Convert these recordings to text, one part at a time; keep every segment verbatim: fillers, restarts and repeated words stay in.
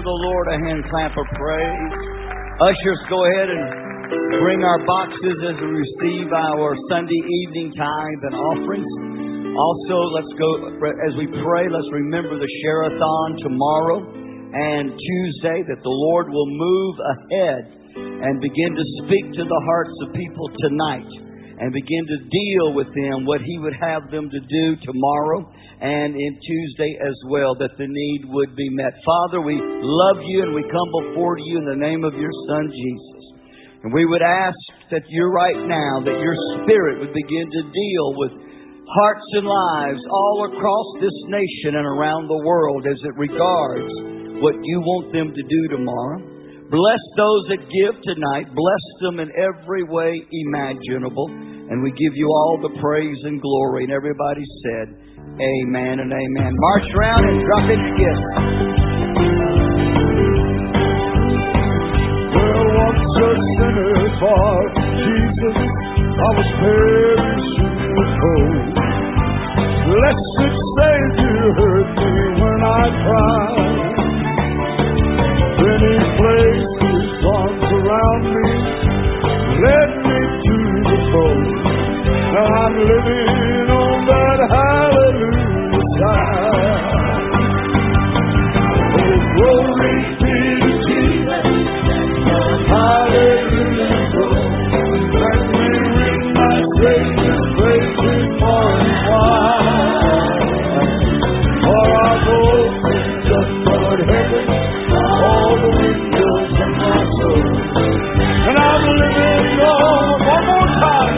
give the Lord a hand clap of praise. Ushers, go ahead and bring our boxes as we receive our Sunday evening tithe and offerings. Also, let's go, as we pray, let's remember the Share-a-thon tomorrow and Tuesday, that the Lord will move ahead and begin to speak to the hearts of people tonight and begin to deal with them what He would have them to do tomorrow and in Tuesday as well, that the need would be met. Father, we love You and we come before You in the name of Your Son, Jesus. And we would ask that You right now, that Your Spirit would begin to deal with hearts and lives all across this nation and around the world as it regards what You want them to do tomorrow. Bless those that give tonight. Bless them in every way imaginable. And we give You all the praise and glory. And everybody said, amen and amen. March around and drop in your gifts. Well, once a sinner for Jesus, I was perishing with cold. Blessed Savior heard me when I cried. Then He placed His arms around me, led me to the fold. Now I'm living on that hallelujah side. Oh, glory be to Jesus, hallelujah, glory. Let me ring my Savior's praises far and wide. For I've opened up toward heaven all the windows of my soul, and I'm living on one more time.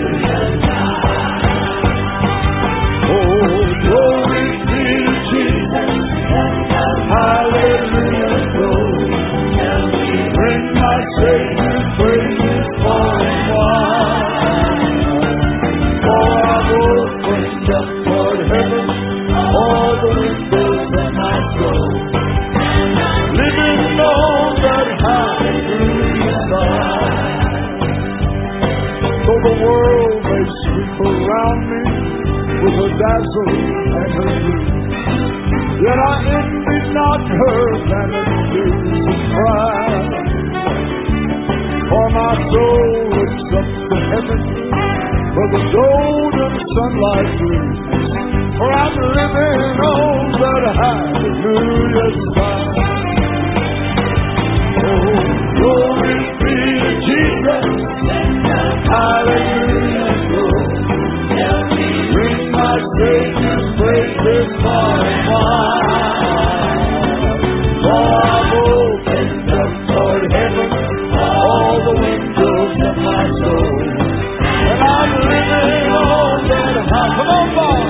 Oh, glory be to Jesus, hallelujah, glory. Bring my Savior's praises far and wide. For I've opened up toward heaven all the windows of my soul, living on that hallelujah side. Though the world may sweep around me with her dazzle and her beauty, yet I envy not her vanities and pride. For my soul looks up to heaven where the golden sunlight gleams. For I'm living on that hallelujah side. Oh, glory be to Jesus, hallelujah, glory. Bring my Savior's praises far and wide. For I've opened up toward heaven all the windows of my soul, and I'm living on that high. Come on, boy.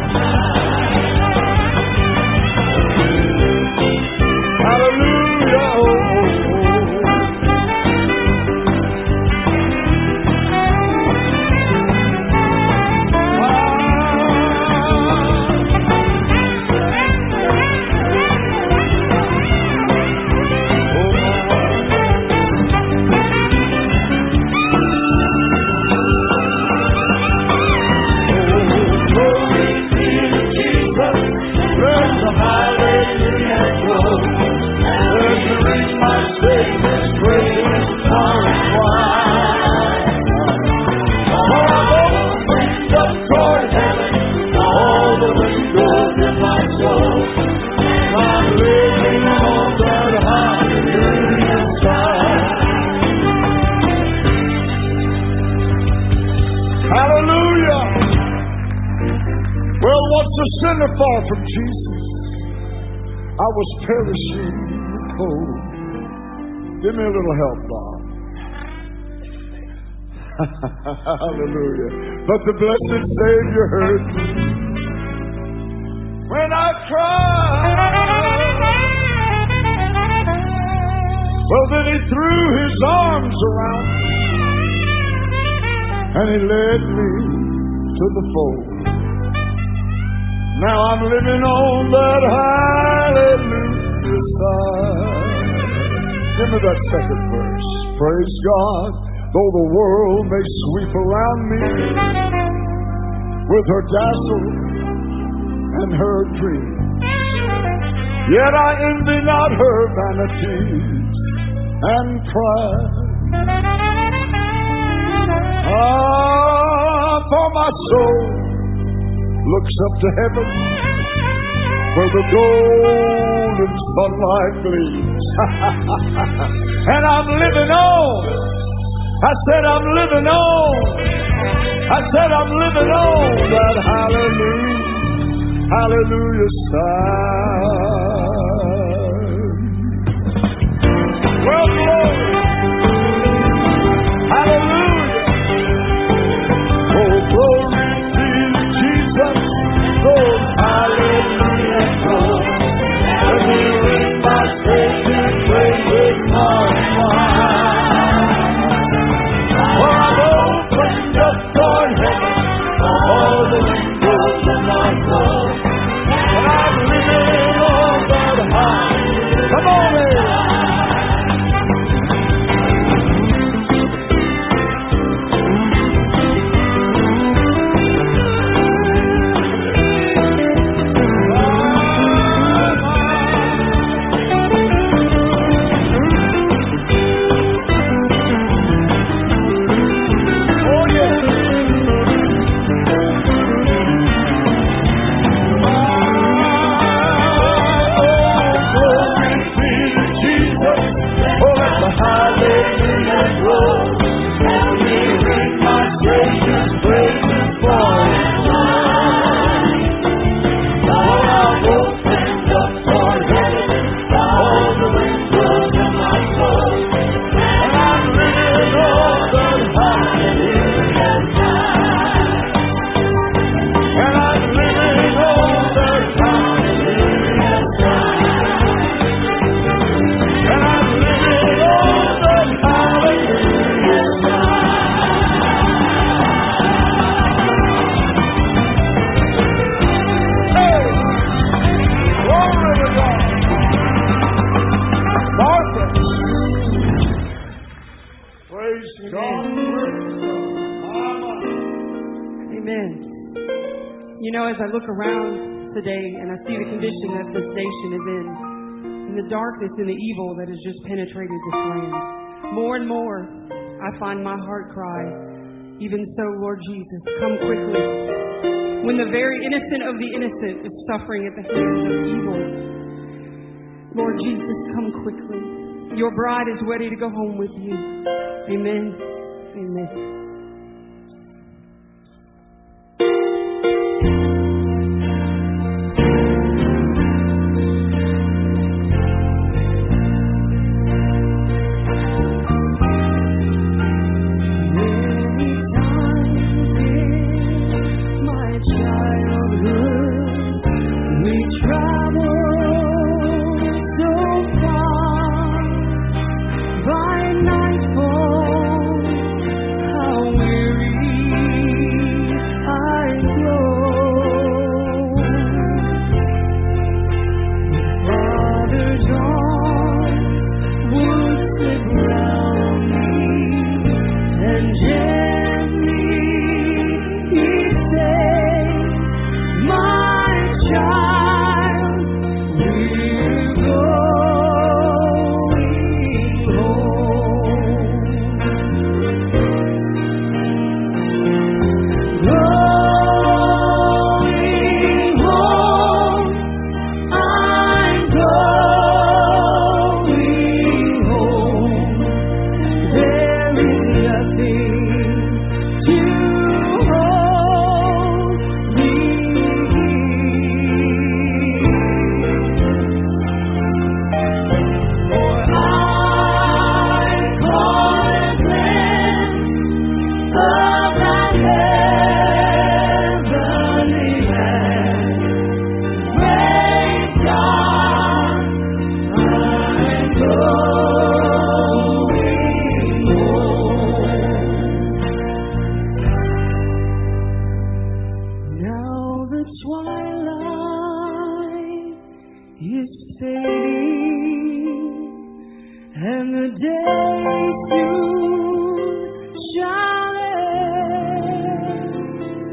Hallelujah. Sinner far from Jesus, I was perishing cold. Give me a little help, Bob. Hallelujah. But the blessed Savior heard me when I cried. Well, then He threw His arms around me and He led me to the fold. Now I'm living on that hallelujah side. Give me that second verse. Praise God, though the world may sweep around me with her dazzle and her dream, Yet I envy not her vanities and pride. Ah, for my soul looks up to heaven where the golden sunlight gleams. And I'm living on. I said I'm living on. I said I'm living on that hallelujah, hallelujah side. Well, glory, hallelujah. Oh, glory to Jesus. Oh, hallelujah. Oh, let me ring my Savior, praise with my mind. For I've opened up toward heaven all the windows of my soul, and I'm living on that high. Come on in. As I look around today and I see the condition that this nation is in, and the darkness and the evil that has just penetrated this land, more and more I find my heart cry, even so, Lord Jesus, come quickly. When the very innocent of the innocent is suffering at the hands of evil, Lord Jesus, come quickly. Your bride is ready to go home with you. Amen. Amen.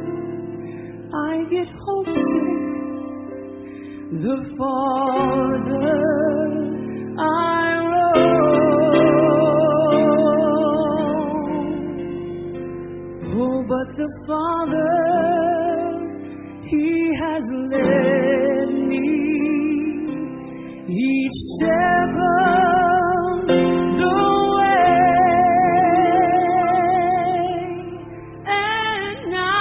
The Father Oh, but the Father, He has led me each step of the way, and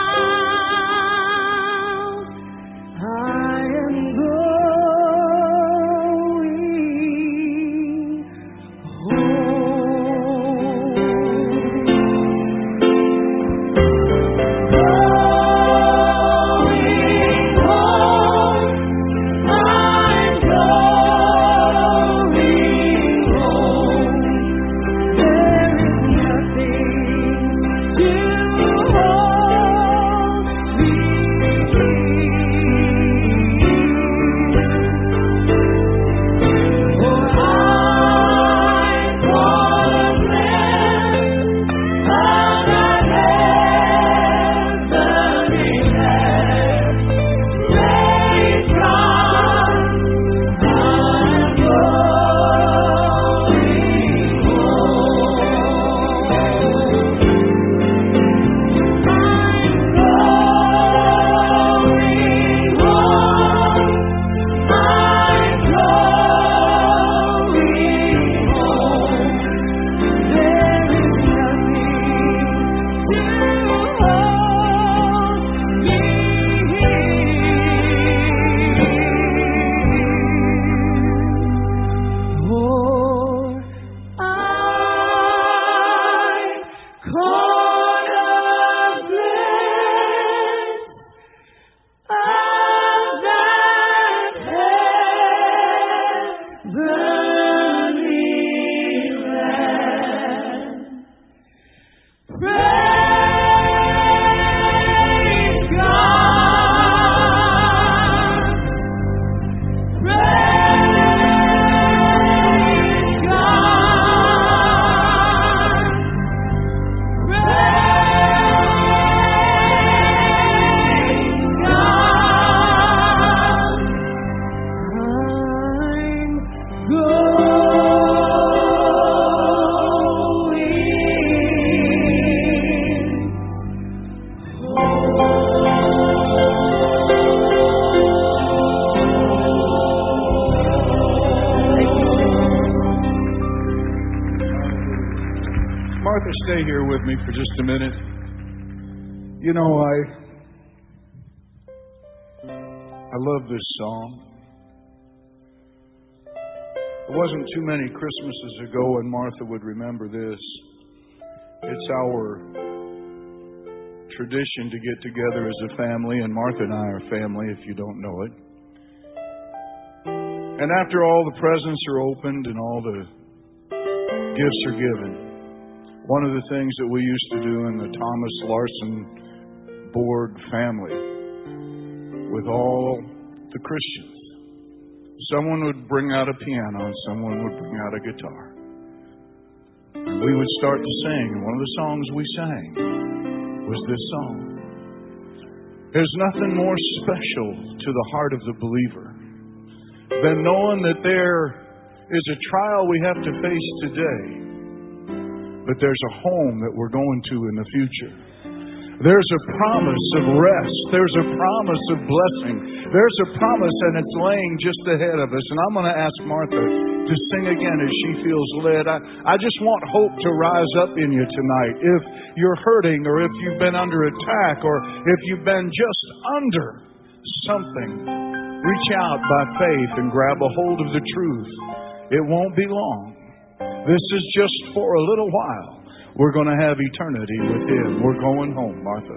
now I am going home. Martha, stay here with me for just a minute. You know, I I love this song. It wasn't too many Christmases ago, and Martha would remember this. It's our tradition to get together as a family, and Martha and I are family, if you don't know it. And after all the presents are opened and all the gifts are given, one of the things that we used to do in the Thomas Larson Board family with all the Christians, someone would bring out a piano and someone would bring out a guitar. And we would start to sing. And one of the songs we sang was this song. There's nothing more special to the heart of the believer than knowing that there is a trial we have to face today, but there's a home that we're going to in the future. There's a promise of rest. There's a promise of blessing. There's a promise, and it's laying just ahead of us. And I'm going to ask Martha to sing again as she feels led. I, I just want hope to rise up in you tonight. If you're hurting, or if you've been under attack, or if you've been just under something, reach out by faith and grab a hold of the truth. It won't be long. This is just for a little while. We're going to have eternity with Him. We're going home, Martha.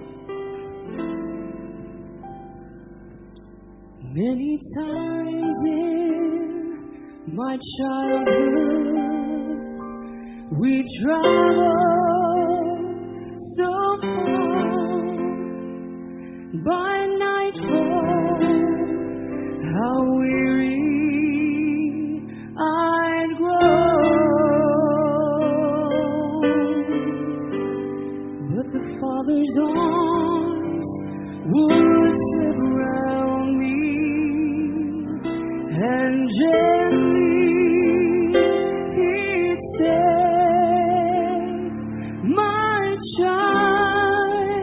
Many times in my childhood, we traveled so far. By nightfall, how weary I'd grow. Father's arms would surround me, and gently He'd say, "My child,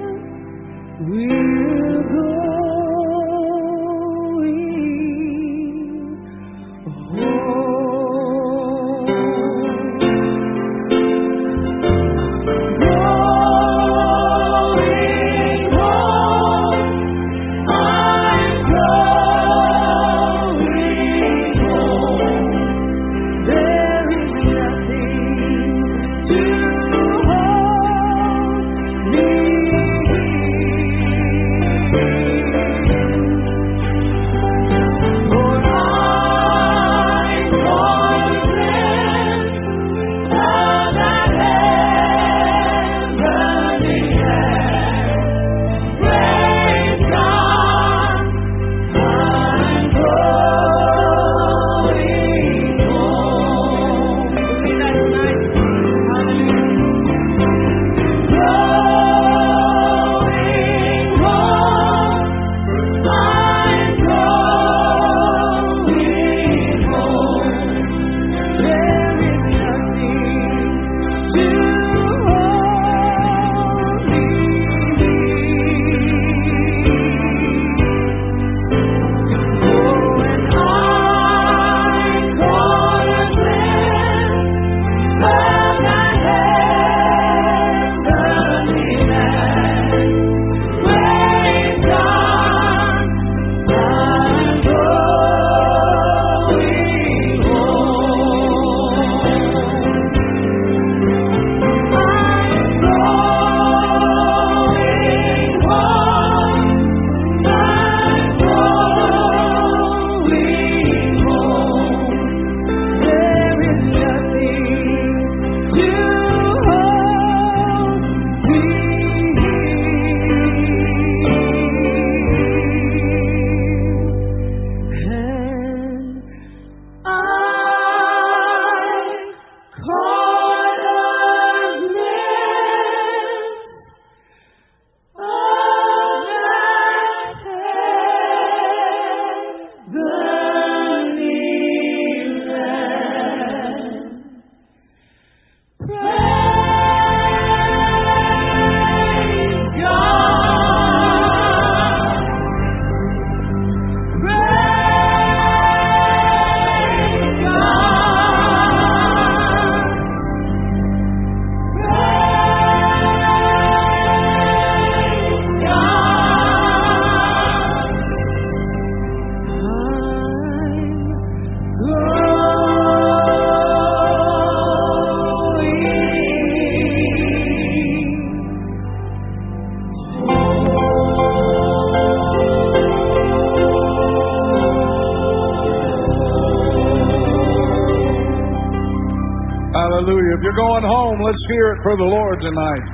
we're going home. Let's hear it for the Lord tonight.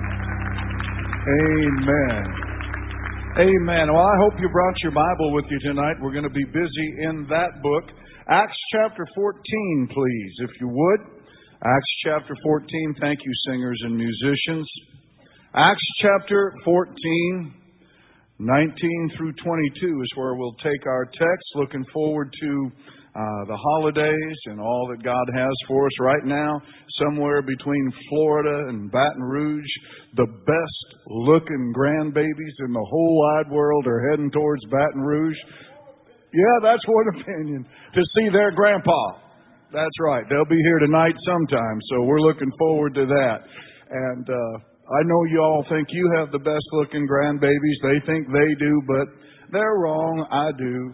Amen. Amen. Well, I hope you brought your Bible with you tonight. We're going to be busy in that book. Acts chapter fourteen, please, if you would. Acts chapter fourteen. Thank you, singers and musicians. Acts chapter fourteen, nineteen through twenty-two is where we'll take our text. Looking forward to uh, the holidays and all that God has for us right now. Somewhere between Florida and Baton Rouge, the best looking grandbabies in the whole wide world are heading towards Baton Rouge. Yeah, that's one opinion. To see their grandpa. That's right. They'll be here tonight sometime, so we're looking forward to that. And uh, I know you all think you have the best looking grandbabies. They think they do, but they're wrong. I do.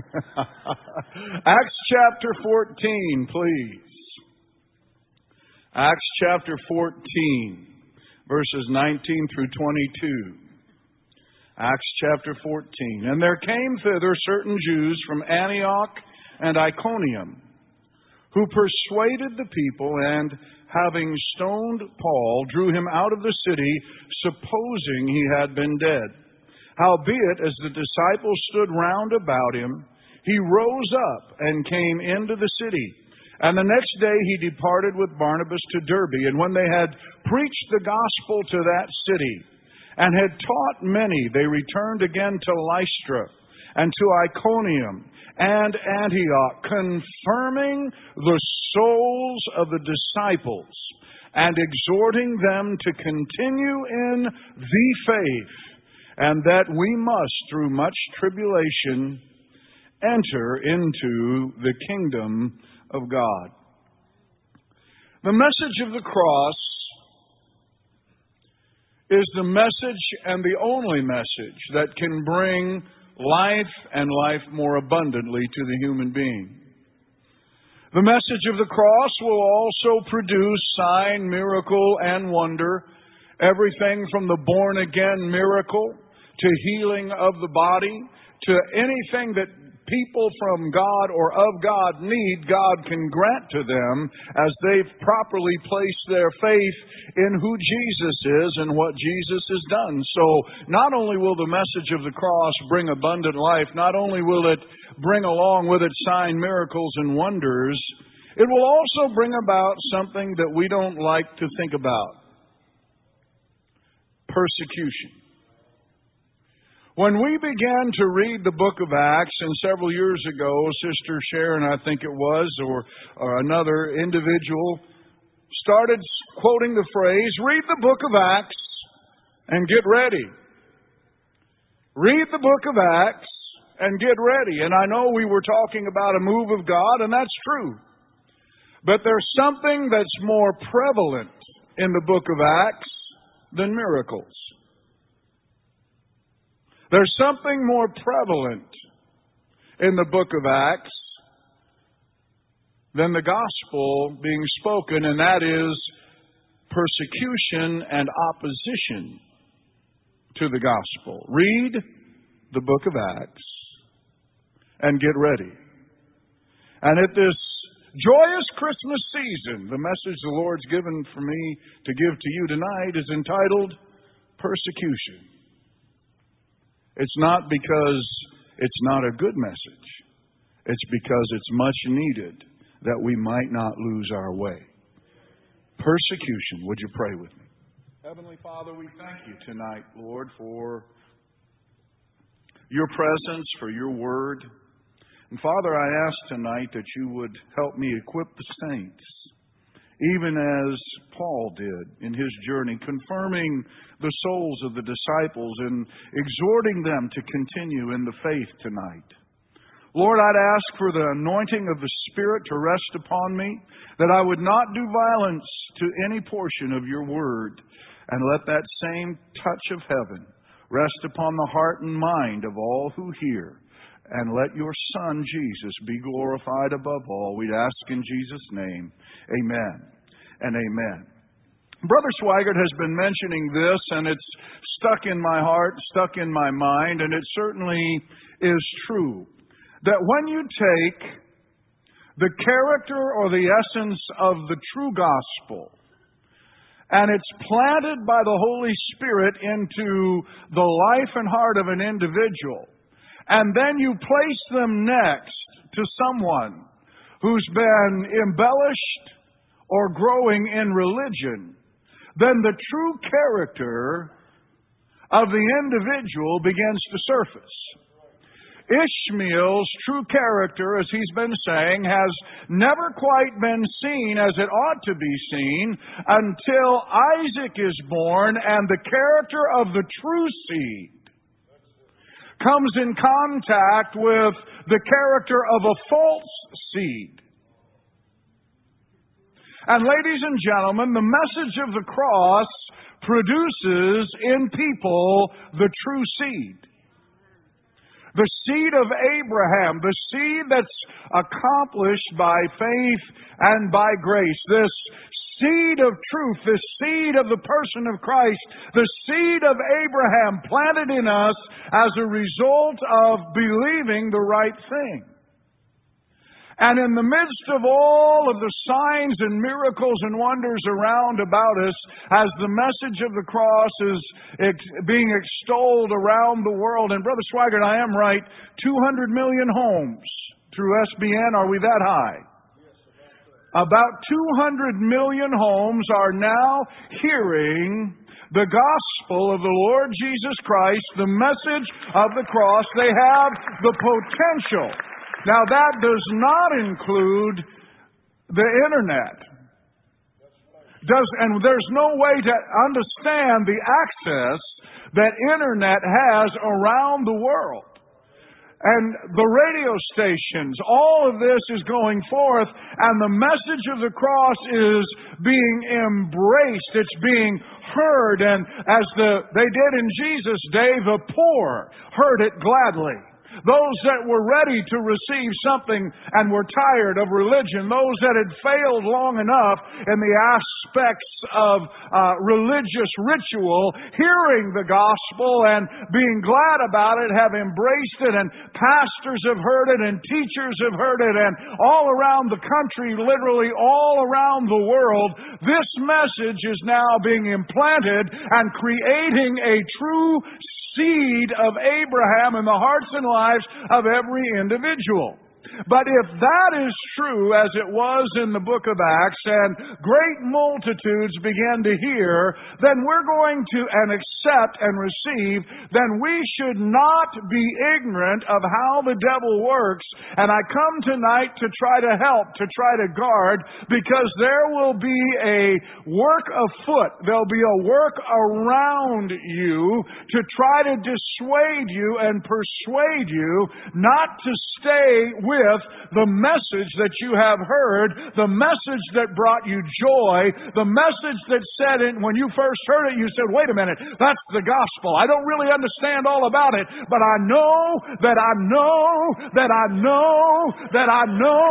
Acts chapter fourteen, please. Acts chapter fourteen, verses nineteen through twenty-two. Acts chapter fourteen. And there came thither certain Jews from Antioch and Iconium, who persuaded the people, and having stoned Paul, drew him out of the city, supposing he had been dead. Howbeit, as the disciples stood round about him, he rose up and came into the city. And the next day he departed with Barnabas to Derbe. And when they had preached the gospel to that city, and had taught many, they returned again to Lystra, and to Iconium, and Antioch, confirming the souls of the disciples, and exhorting them to continue in the faith, and that we must, through much tribulation, enter into the kingdom of God. The message of the cross is the message and the only message that can bring life and life more abundantly to the human being. The message of the cross will also produce sign, miracle, and wonder. Everything from the born-again miracle to healing of the body to anything that people from God or of God need, God can grant to them as they've properly placed their faith in who Jesus is and what Jesus has done. So not only will the message of the cross bring abundant life, not only will it bring along with it sign, miracles, and wonders, it will also bring about something that we don't like to think about: persecution. When we began to read the book of Acts, and several years ago, Sister Sharon, I think it was, or, or another individual, started quoting the phrase, read the book of Acts and get ready. Read the book of Acts and get ready. And I know we were talking about a move of God, and that's true. But there's something that's more prevalent in the book of Acts than miracles. There's something more prevalent in the book of Acts than the gospel being spoken, and that is persecution and opposition to the gospel. Read the book of Acts and get ready. And at this joyous Christmas season, the message the Lord's given for me to give to you tonight is entitled Persecution. It's not because it's not a good message. It's because it's much needed that we might not lose our way. Persecution. Would you pray with me? Heavenly Father, we thank you tonight, Lord, for your presence, for your word. And Father, I ask tonight that you would help me equip the saints, even as Paul did in his journey, confirming the souls of the disciples and exhorting them to continue in the faith tonight. Lord, I'd ask for the anointing of the Spirit to rest upon me, that I would not do violence to any portion of your word, and let that same touch of heaven rest upon the heart and mind of all who hear, and let your Son, Jesus, be glorified above all. We'd ask in Jesus' name, amen and amen. Brother Swigert has been mentioning this, and it's stuck in my heart, stuck in my mind, and it certainly is true, that when you take the character or the essence of the true gospel and it's planted by the Holy Spirit into the life and heart of an individual, and then you place them next to someone who's been embellished or growing in religion, then the true character of the individual begins to surface. Ishmael's true character, as he's been saying, has never quite been seen as it ought to be seen until Isaac is born and the character of the true seed comes in contact with the character of a false seed. And ladies and gentlemen, the message of the cross produces in people the true seed. The seed of Abraham, the seed that's accomplished by faith and by grace. This seed of truth, this seed of the person of Christ, the seed of Abraham planted in us as a result of believing the right thing. And in the midst of all of the signs and miracles and wonders around about us, as the message of the cross is ex- being extolled around the world, and Brother Swigert, I am right, two hundred million homes through S B N, are we that high? About two hundred million homes are now hearing the gospel of the Lord Jesus Christ, the message of the cross. They have the potential. Now, that does not include the internet. Does, and there's no way to understand the access that internet has around the world. And the radio stations, all of this is going forth, and the message of the cross is being embraced. It's being heard, and as the they did in Jesus' day, the poor heard it gladly. Those that were ready to receive something and were tired of religion. Those that had failed long enough in the aspects of uh, religious ritual, hearing the gospel and being glad about it, have embraced it. And pastors have heard it, and teachers have heard it. And all around the country, literally all around the world, this message is now being implanted and creating a true seed of Abraham in the hearts and lives of every individual. But if that is true, as it was in the book of Acts, and great multitudes began to hear, then we're going to and accept and receive, then we should not be ignorant of how the devil works. And I come tonight to try to help, to try to guard, because there will be a work afoot. There'll be a work around you to try to dissuade you and persuade you not to stay with the message that you have heard, the message that brought you joy, the message that said it when you first heard it, you said, wait a minute, that's the gospel. I don't really understand all about it, but I know that I know that I know that I know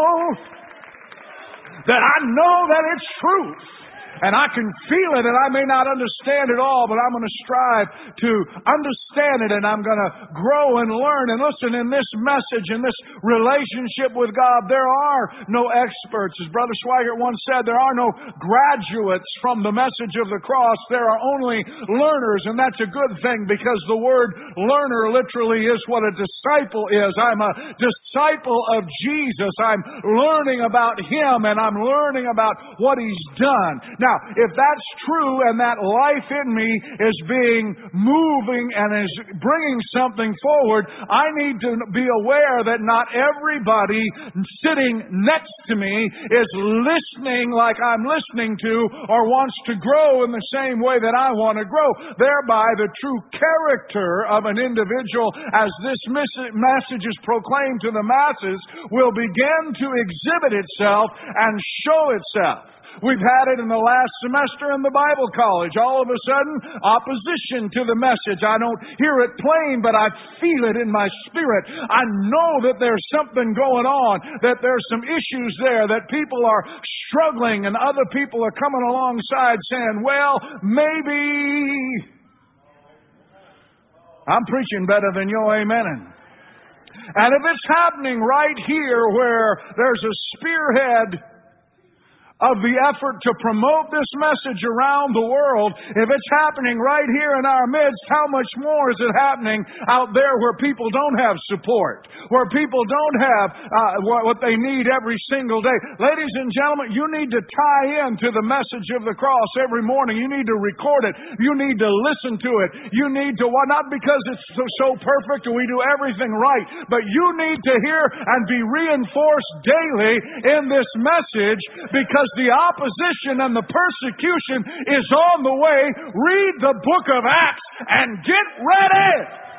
that I know that it's truth. And I can feel it, and I may not understand it all, but I'm going to strive to understand it, and I'm going to grow and learn. And listen, in this message, in this relationship with God, there are no experts. As Brother Swigert once said, there are no graduates from the message of the cross. There are only learners, and that's a good thing, because the word learner literally is what a disciple is. I'm a disciple of Jesus. I'm learning about Him, and I'm learning about what He's done. Now, if that's true and that life in me is being moving and is bringing something forward, I need to be aware that not everybody sitting next to me is listening like I'm listening to or wants to grow in the same way that I want to grow. Thereby, the true character of an individual, as this message is proclaimed to the masses, will begin to exhibit itself and show itself. We've had it in the last semester in the Bible college. All of a sudden, opposition to the message. I don't hear it plain, but I feel it in my spirit. I know that there's something going on, that there's some issues there, that people are struggling, and other people are coming alongside saying, well, maybe I'm preaching better than you're amening. And if it's happening right here where there's a spearhead of the effort to promote this message around the world, if it's happening right here in our midst, how much more is it happening out there where people don't have support, where people don't have uh, what they need every single day? Ladies and gentlemen, you need to tie in to the message of the cross every morning. You need to record it. You need to listen to it. You need to, well, not because it's so, so perfect and we do everything right, but you need to hear and be reinforced daily in this message, because the opposition and the persecution is on the way. Read the book of Acts and get ready.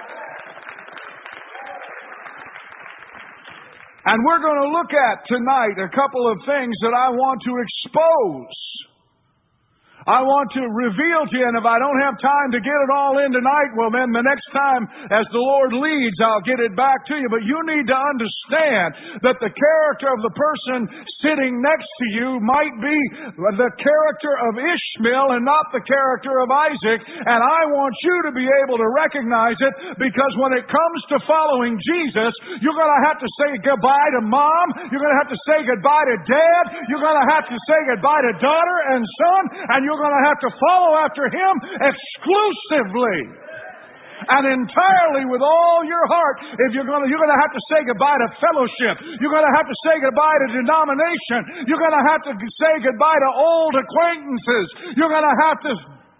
And we're going to look at tonight a couple of things that I want to expose. I want to reveal to you, and if I don't have time to get it all in tonight, well then the next time as the Lord leads, I'll get it back to you. But you need to understand that the character of the person sitting next to you might be the character of Ishmael and not the character of Isaac. And I want you to be able to recognize it, because when it comes to following Jesus, you're going to have to say goodbye to mom. You're going to have to say goodbye to dad. You're going to have to say goodbye to daughter and son. And you're You're going to have to follow after Him exclusively and entirely with all your heart. If you're going to, you're going to have to say goodbye to fellowship. You're going to have to say goodbye to denomination. You're going to have to say goodbye to old acquaintances. You're going to have to.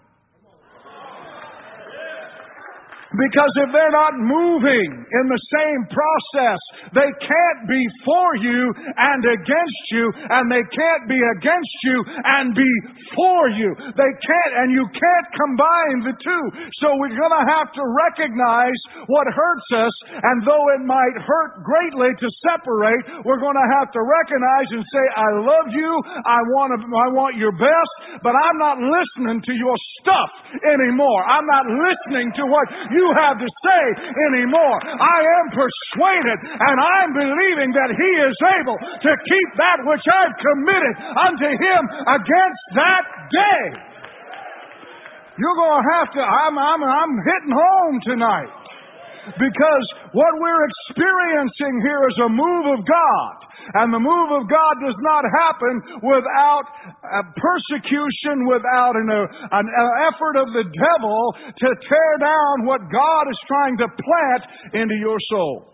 Because if they're not moving in the same process, they can't be for you and against you, and they can't be against you and be for you. They can't, and you can't combine the two. So we're going to have to recognize what hurts us, and though it might hurt greatly to separate, we're going to have to recognize and say, I love you, I want to, I want your best, but I'm not listening to your stuff anymore. I'm not listening to what you have to say anymore. I am persuaded and I'm believing that He is able to keep that which I've committed unto Him against that day. You're going to have to, I'm, I'm, I'm hitting home tonight, because what we're experiencing here is a move of God. And the move of God does not happen without a persecution, without an, uh, an effort of the devil to tear down what God is trying to plant into your soul.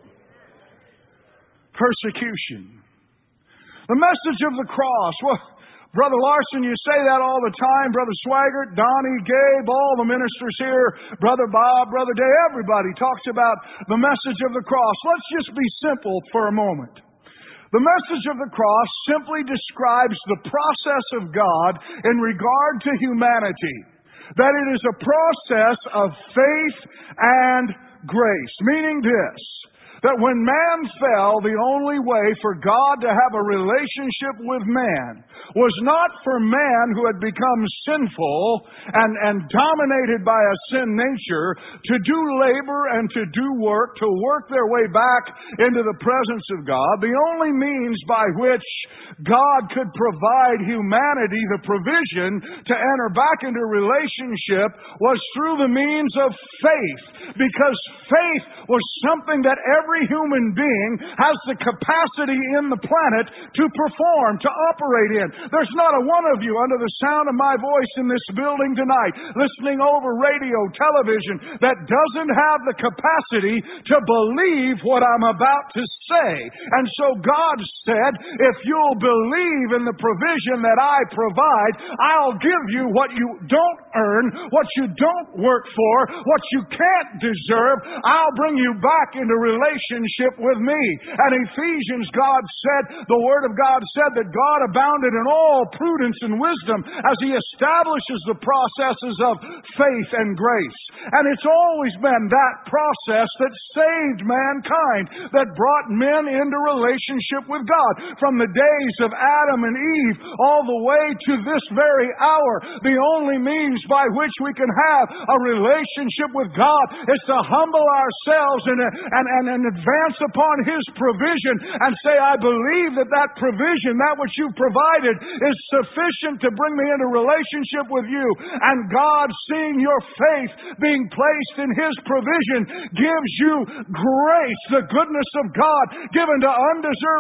Persecution. The message of the cross. Well, Brother Larson, you say that all the time. Brother Swaggart, Donnie, Gabe, all the ministers here, Brother Bob, Brother Day, everybody talks about the message of the cross. Let's just be simple for a moment. The message of the cross simply describes the process of God in regard to humanity. That it is a process of faith and grace. Meaning this, that when man fell, the only way for God to have a relationship with man was not for man who had become sinful and, and dominated by a sin nature to do labor and to do work, to work their way back into the presence of God. The only means by which God could provide humanity the provision to enter back into relationship was through the means of faith. Because faith was something that every human being has the capacity in the planet to perform, to operate in. There's not a one of you under the sound of my voice in this building tonight, listening over radio, television, that doesn't have the capacity to believe what I'm about to say. And so God said, if you'll believe in the provision that I provide, I'll give you what you don't earn, what you don't work for, what you can't deserve. I'll bring you back into relationship with me. And Ephesians, God said, the Word of God said that God abounded in all prudence and wisdom as He establishes the processes of faith and grace. And it's always been that process that saved mankind, that brought men into relationship with God. From the days of Adam and Eve all the way to this very hour, the only means by which we can have a relationship with God is to humble ourselves and, and, and, and advance upon His provision and say, I believe that that provision, that which you've provided, is sufficient to bring me into relationship with you. And God, seeing your faith being placed in His provision, gives you grace, the goodness of God given to undeserving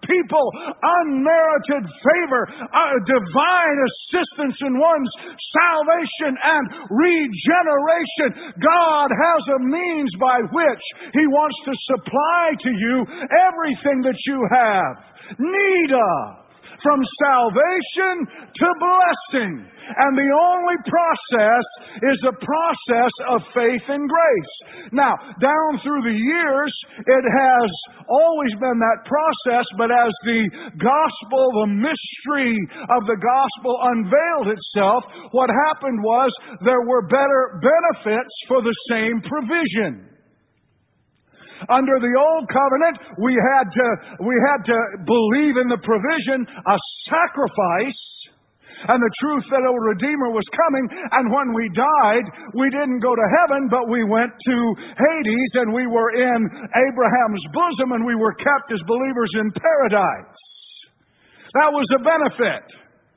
people, unmerited favor, uh, divine assistance in one's salvation and regeneration. God has a means by which He wants to supply to you everything that you have need of, from salvation to blessing. And the only process is a process of faith and grace. Now, down through the years, it has always been that process, but as the gospel, the mystery of the gospel unveiled itself, what happened was there were better benefits for the same provision. Under the old covenant, we had to, we had to believe in the provision, a sacrifice, and the truth that a Redeemer was coming. And when we died, we didn't go to heaven, but we went to Hades, and we were in Abraham's bosom, and we were kept as believers in paradise. That was a benefit.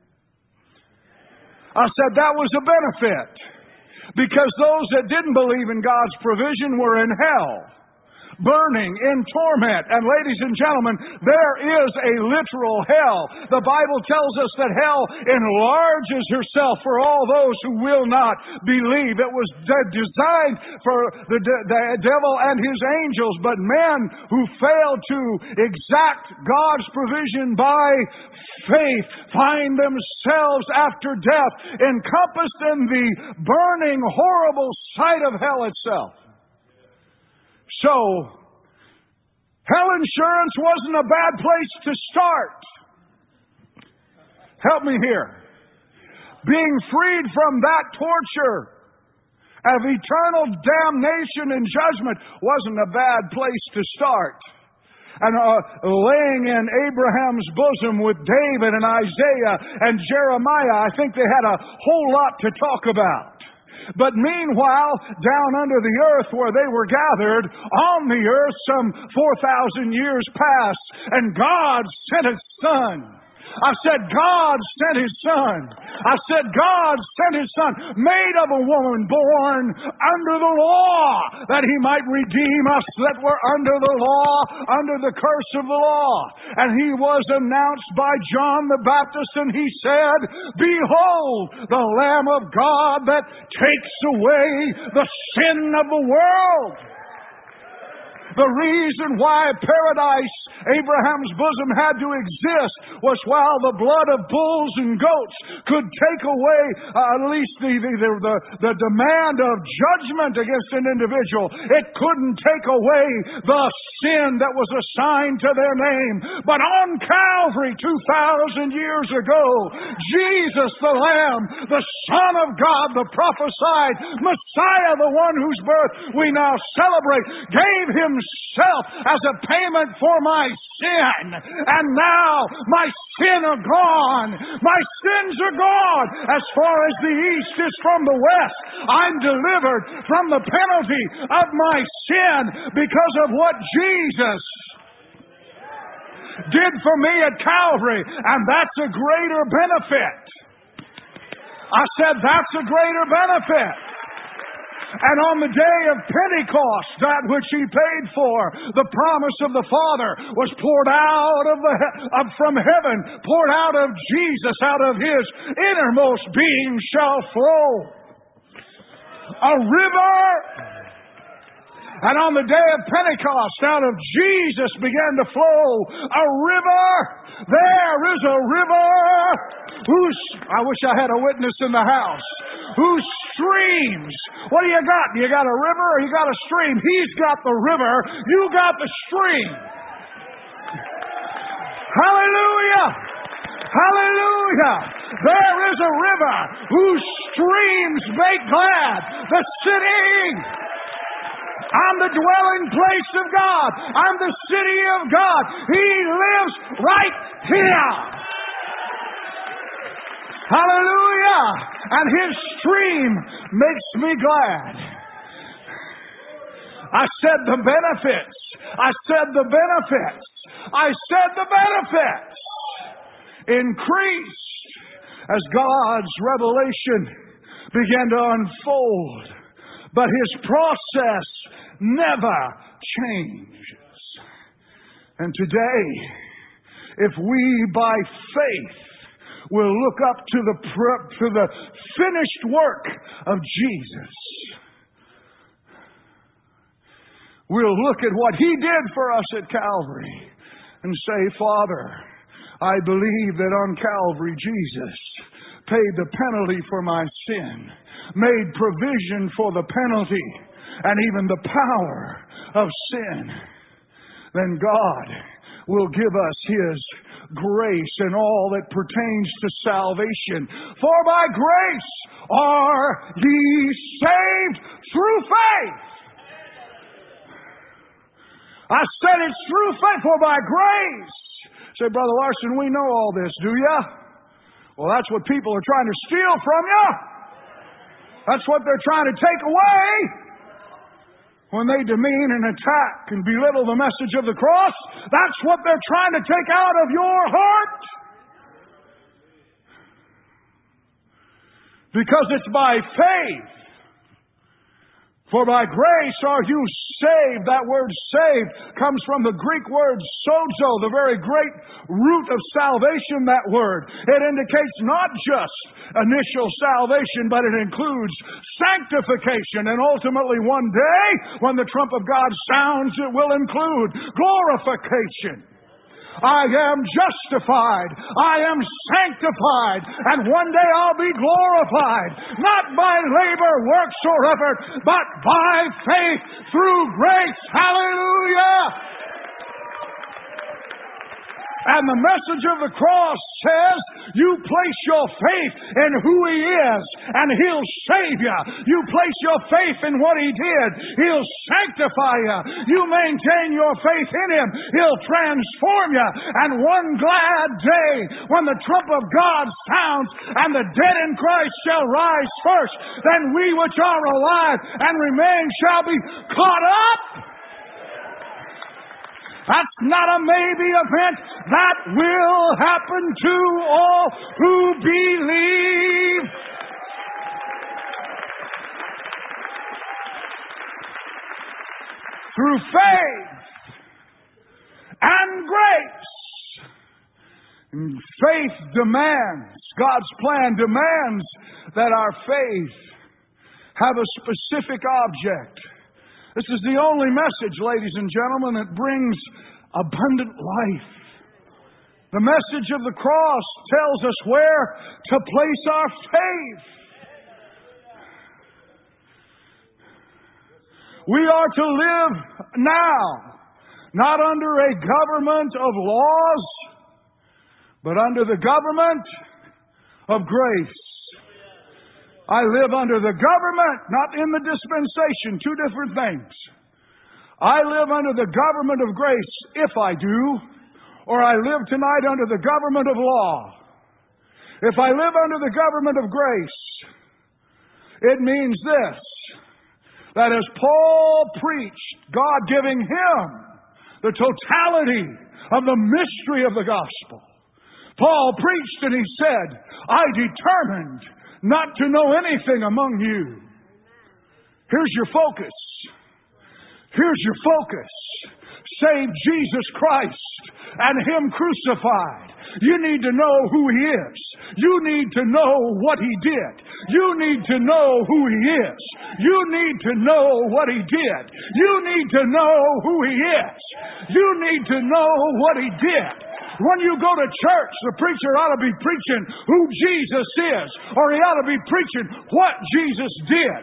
I said that was a benefit. Because those that didn't believe in God's provision were in hell, burning in torment. And ladies and gentlemen, there is a literal hell. The Bible tells us that hell enlarges herself for all those who will not believe. It was de- designed for the, de- the devil and his angels, but men who failed to exact God's provision by faith find themselves after death encompassed in the burning, horrible sight of hell itself. So, hell insurance wasn't a bad place to start. Help me here. Being freed from that torture of eternal damnation and judgment wasn't a bad place to start. And uh, laying in Abraham's bosom with David and Isaiah and Jeremiah, I think they had a whole lot to talk about. But meanwhile, down under the earth where they were gathered, on the earth some four thousand years passed, and God sent His Son. I said, God sent His Son. I said, God sent His Son, made of a woman, born under the law, that He might redeem us that were under the law, under the curse of the law. And He was announced by John the Baptist, and he said, behold, the Lamb of God that takes away the sin of the world. The reason why paradise, Abraham's bosom, had to exist was while the blood of bulls and goats could take away uh, at least the, the, the, the demand of judgment against an individual. It couldn't take away the sin that was assigned to their name. But on Calvary two thousand years ago, Jesus the Lamb, the Son of God, the prophesied Messiah, the one whose birth we now celebrate, gave Himself as a payment for my sin. And now my sin are gone. My sins are gone. As far as the east is from the west, I'm delivered from the penalty of my sin because of what Jesus did for me at Calvary. And that's a greater benefit. I said that's a greater benefit. And on the day of Pentecost, that which He paid for, the promise of the Father was poured out of the of, from heaven, poured out of Jesus, out of His innermost being shall flow a river. And on the day of Pentecost, out of Jesus began to flow a river. There is a river whose, I wish I had a witness in the house, whose streams. What do you got? You got a river or you got a stream? He's got the river. You got the stream. Hallelujah! Hallelujah! There is a river whose streams make glad the city. I'm the dwelling place of God. I'm the city of God. He lives right here. Hallelujah! And His stream makes me glad. I said the benefits. I said the benefits. I said the benefits increased as God's revelation began to unfold. But His process never changes. And today, if we by faith will look up to the to the finished work of Jesus. We'll look at what He did for us at Calvary and say, Father, I believe that on Calvary Jesus paid the penalty for my sin, made provision for the penalty and even the power of sin. Then God will give us His grace and all that pertains to salvation. For by grace are ye saved through faith. I said it's through faith, for by grace. Say, Brother Larson, we know all this, do ya? Well, that's what people are trying to steal from you. That's what they're trying to take away when they demean and attack and belittle the message of the cross. That's what they're trying to take out of your heart. Because it's by faith. For by grace are you saved. That word saved comes from the Greek word sozo, the very great root of salvation, that word. It indicates not just initial salvation, but it includes sanctification. And ultimately one day, when the trump of God sounds, it will include glorification. I am justified. I am sanctified. And one day I'll be glorified. Not by labor, works, or effort, but by faith through grace. Hallelujah! And the message of the cross says, you place your faith in who He is, and He'll save you. You place your faith in what He did, He'll sanctify you. You maintain your faith in Him, He'll transform you. And one glad day, when the trump of God sounds, and the dead in Christ shall rise first, then we which are alive and remain shall be caught up. That's not a maybe event. That will happen to all who believe. Through faith and grace. And faith demands, God's plan demands that our faith have a specific object. This is the only message, ladies and gentlemen, that brings abundant life. The message of the cross tells us where to place our faith. We are to live now, not under a government of laws, but under the government of grace. I live under the government, not in the dispensation. Two different things. I live under the government of grace if I do, or I live tonight under the government of law. If I live under the government of grace, it means this, that as Paul preached, God giving him the totality of the mystery of the gospel. Paul preached and he said, I determined not to know anything among you. Here's your focus. Here's your focus. Save Jesus Christ and Him crucified. You need to know who He is. You need to know what He did. You need to know who He is. You need to know what He did. You need to know who He is. You need to know what He did. When you go to church, the preacher ought to be preaching who Jesus is, or he ought to be preaching what Jesus did.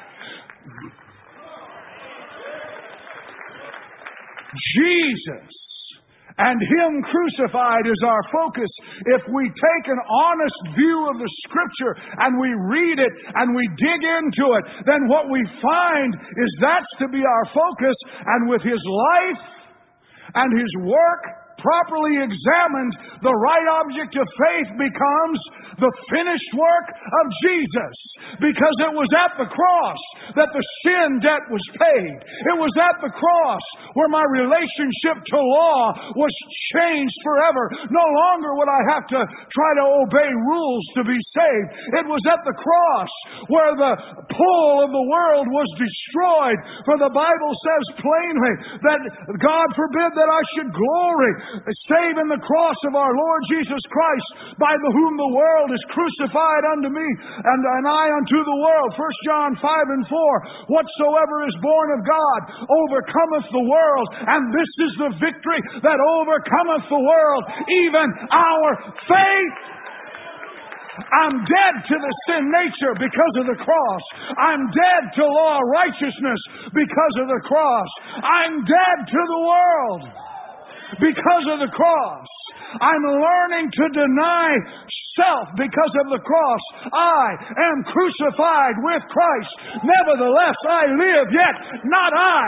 Jesus and Him crucified is our focus. If we take an honest view of the Scripture and we read it and we dig into it, then what we find is that's to be our focus. And with His life and His work properly examined, the right object of faith becomes the finished work of Jesus. Because it was at the cross that the sin debt was paid. It was at the cross where my relationship to law was changed forever. No longer would I have to try to obey rules to be saved. It was at the cross where the pull of the world was destroyed. For the Bible says plainly that God forbid that I should glory save in the cross of our Lord Jesus Christ, by the whom the world is crucified unto me, and, and I unto the world. First John five and four. Whatsoever is born of God overcometh the world, and this is the victory that overcometh the world, even our faith. I'm dead to the sin nature because of the cross. I'm dead to law righteousness because of the cross. I'm dead to the world because of the cross. I'm learning to deny self because of the cross. I am crucified with Christ. Nevertheless, I live, yet not I.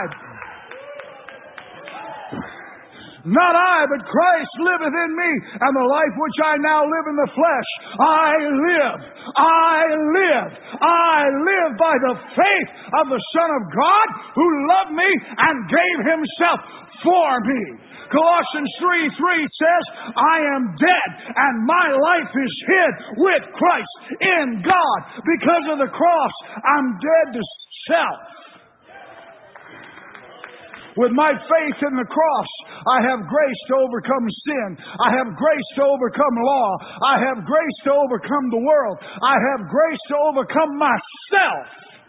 Not I, but Christ liveth in me, and the life which I now live in the flesh, I live. I live. I live by the faith of the Son of God who loved me and gave himself for me. Colossians three three says, I am dead and my life is hid with Christ in God. Because of the cross, I'm dead to self. With my faith in the cross, I have grace to overcome sin. I have grace to overcome law. I have grace to overcome the world. I have grace to overcome myself.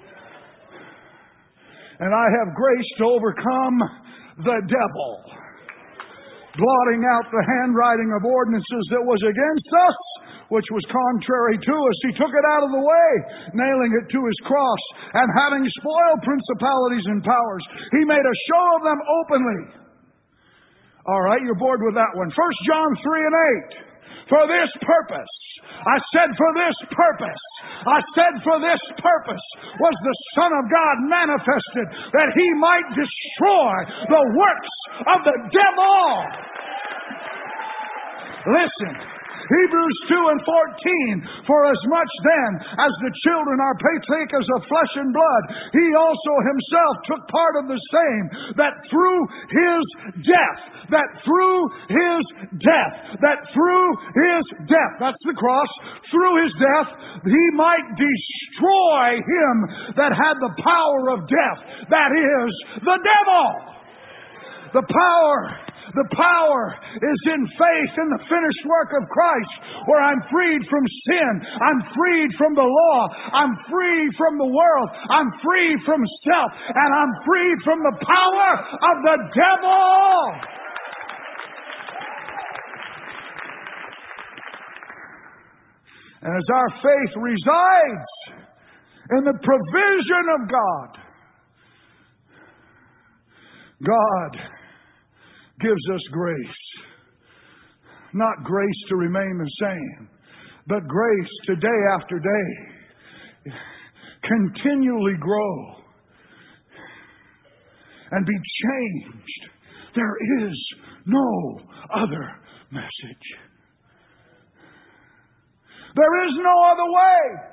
And I have grace to overcome the devil. Blotting out the handwriting of ordinances that was against us, which was contrary to us. He took it out of the way, nailing it to his cross, and having spoiled principalities and powers, he made a show of them openly. All right, you're bored with that one. First John three and eight. For this purpose, I said for this purpose, I said for this purpose was the Son of God manifested, that he might destroy the works of the devil. Listen, Hebrews two and fourteen, for as much then as the children are partakers of flesh and blood, he also himself took part of the same, that through his death, that through his death, that through his death, that's the cross, through his death, he might destroy him that had the power of death, that is, the devil. The power The power is in faith in the finished work of Christ, where I'm freed from sin. I'm freed from the law. I'm free from the world. I'm free from self. And I'm freed from the power of the devil. And as our faith resides in the provision of God, God gives us grace. Not grace to remain the same, but grace to day after day continually grow and be changed. There is no other message. There is no other way.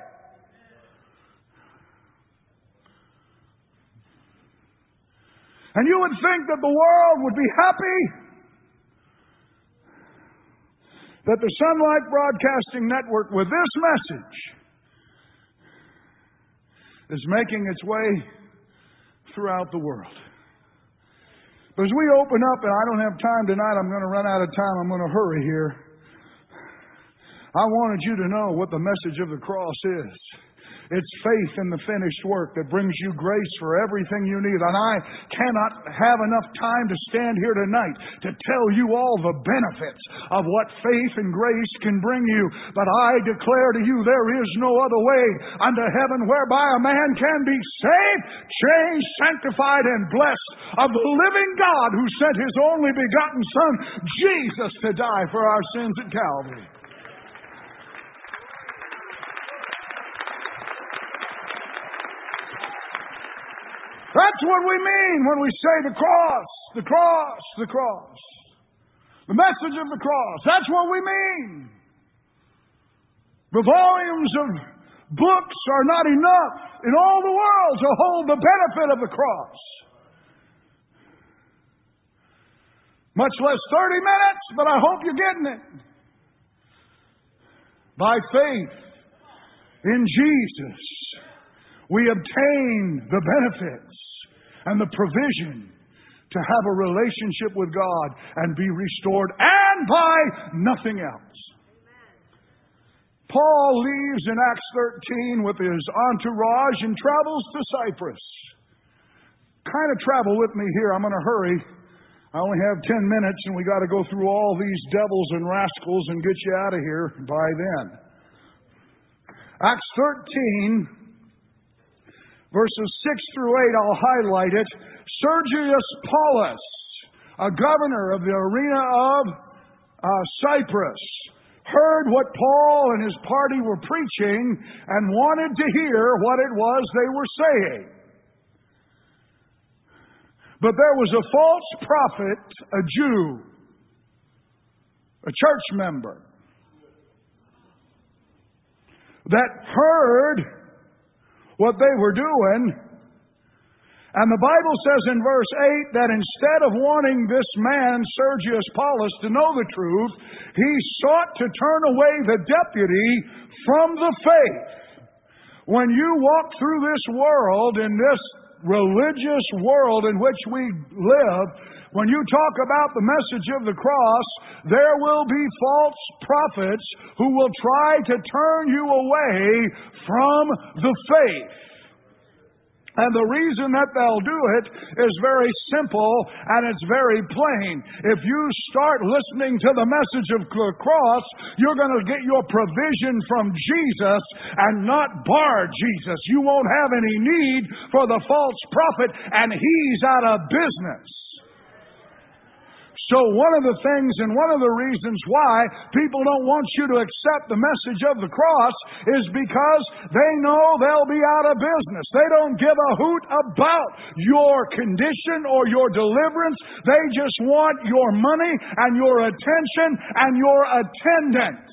And you would think that the world would be happy that the Sunlight Broadcasting Network, with this message, is making its way throughout the world. But as we open up, and I don't have time tonight, I'm going to run out of time, I'm going to hurry here. I wanted you to know what the message of the cross is. It's faith in the finished work that brings you grace for everything you need. And I cannot have enough time to stand here tonight to tell you all the benefits of what faith and grace can bring you. But I declare to you, there is no other way unto heaven whereby a man can be saved, changed, sanctified, and blessed of the living God who sent his only begotten Son, Jesus, to die for our sins at Calvary. That's what we mean when we say the cross, the cross, the cross. The message of the cross. That's what we mean. The volumes of books are not enough in all the world to hold the benefit of the cross. Much less thirty minutes, but I hope you're getting it. By faith in Jesus, we obtain the benefits and the provision to have a relationship with God and be restored, and by nothing else. Paul leaves in Acts thirteen with his entourage and travels to Cyprus. Kind of travel with me here. I'm going to hurry. I only have ten minutes and we got to go through all these devils and rascals and get you out of here by then. Acts thirteen, verses six through eight, I'll highlight it. Sergius Paulus, a governor of the arena of uh, Cyprus, heard what Paul and his party were preaching and wanted to hear what it was they were saying. But there was a false prophet, a Jew, a church member, that heard what they were doing. And the Bible says in verse eight that instead of wanting this man, Sergius Paulus, to know the truth, he sought to turn away the deputy from the faith. When you walk through this world, in this religious world in which we live, when you talk about the message of the cross, there will be false prophets who will try to turn you away from the faith. And the reason that they'll do it is very simple and it's very plain. If you start listening to the message of the cross, you're going to get your provision from Jesus and not bar Jesus. You won't have any need for the false prophet, and he's out of business. So one of the things and one of the reasons why people don't want you to accept the message of the cross is because they know they'll be out of business. They don't give a hoot about your condition or your deliverance. They just want your money and your attention and your attendance.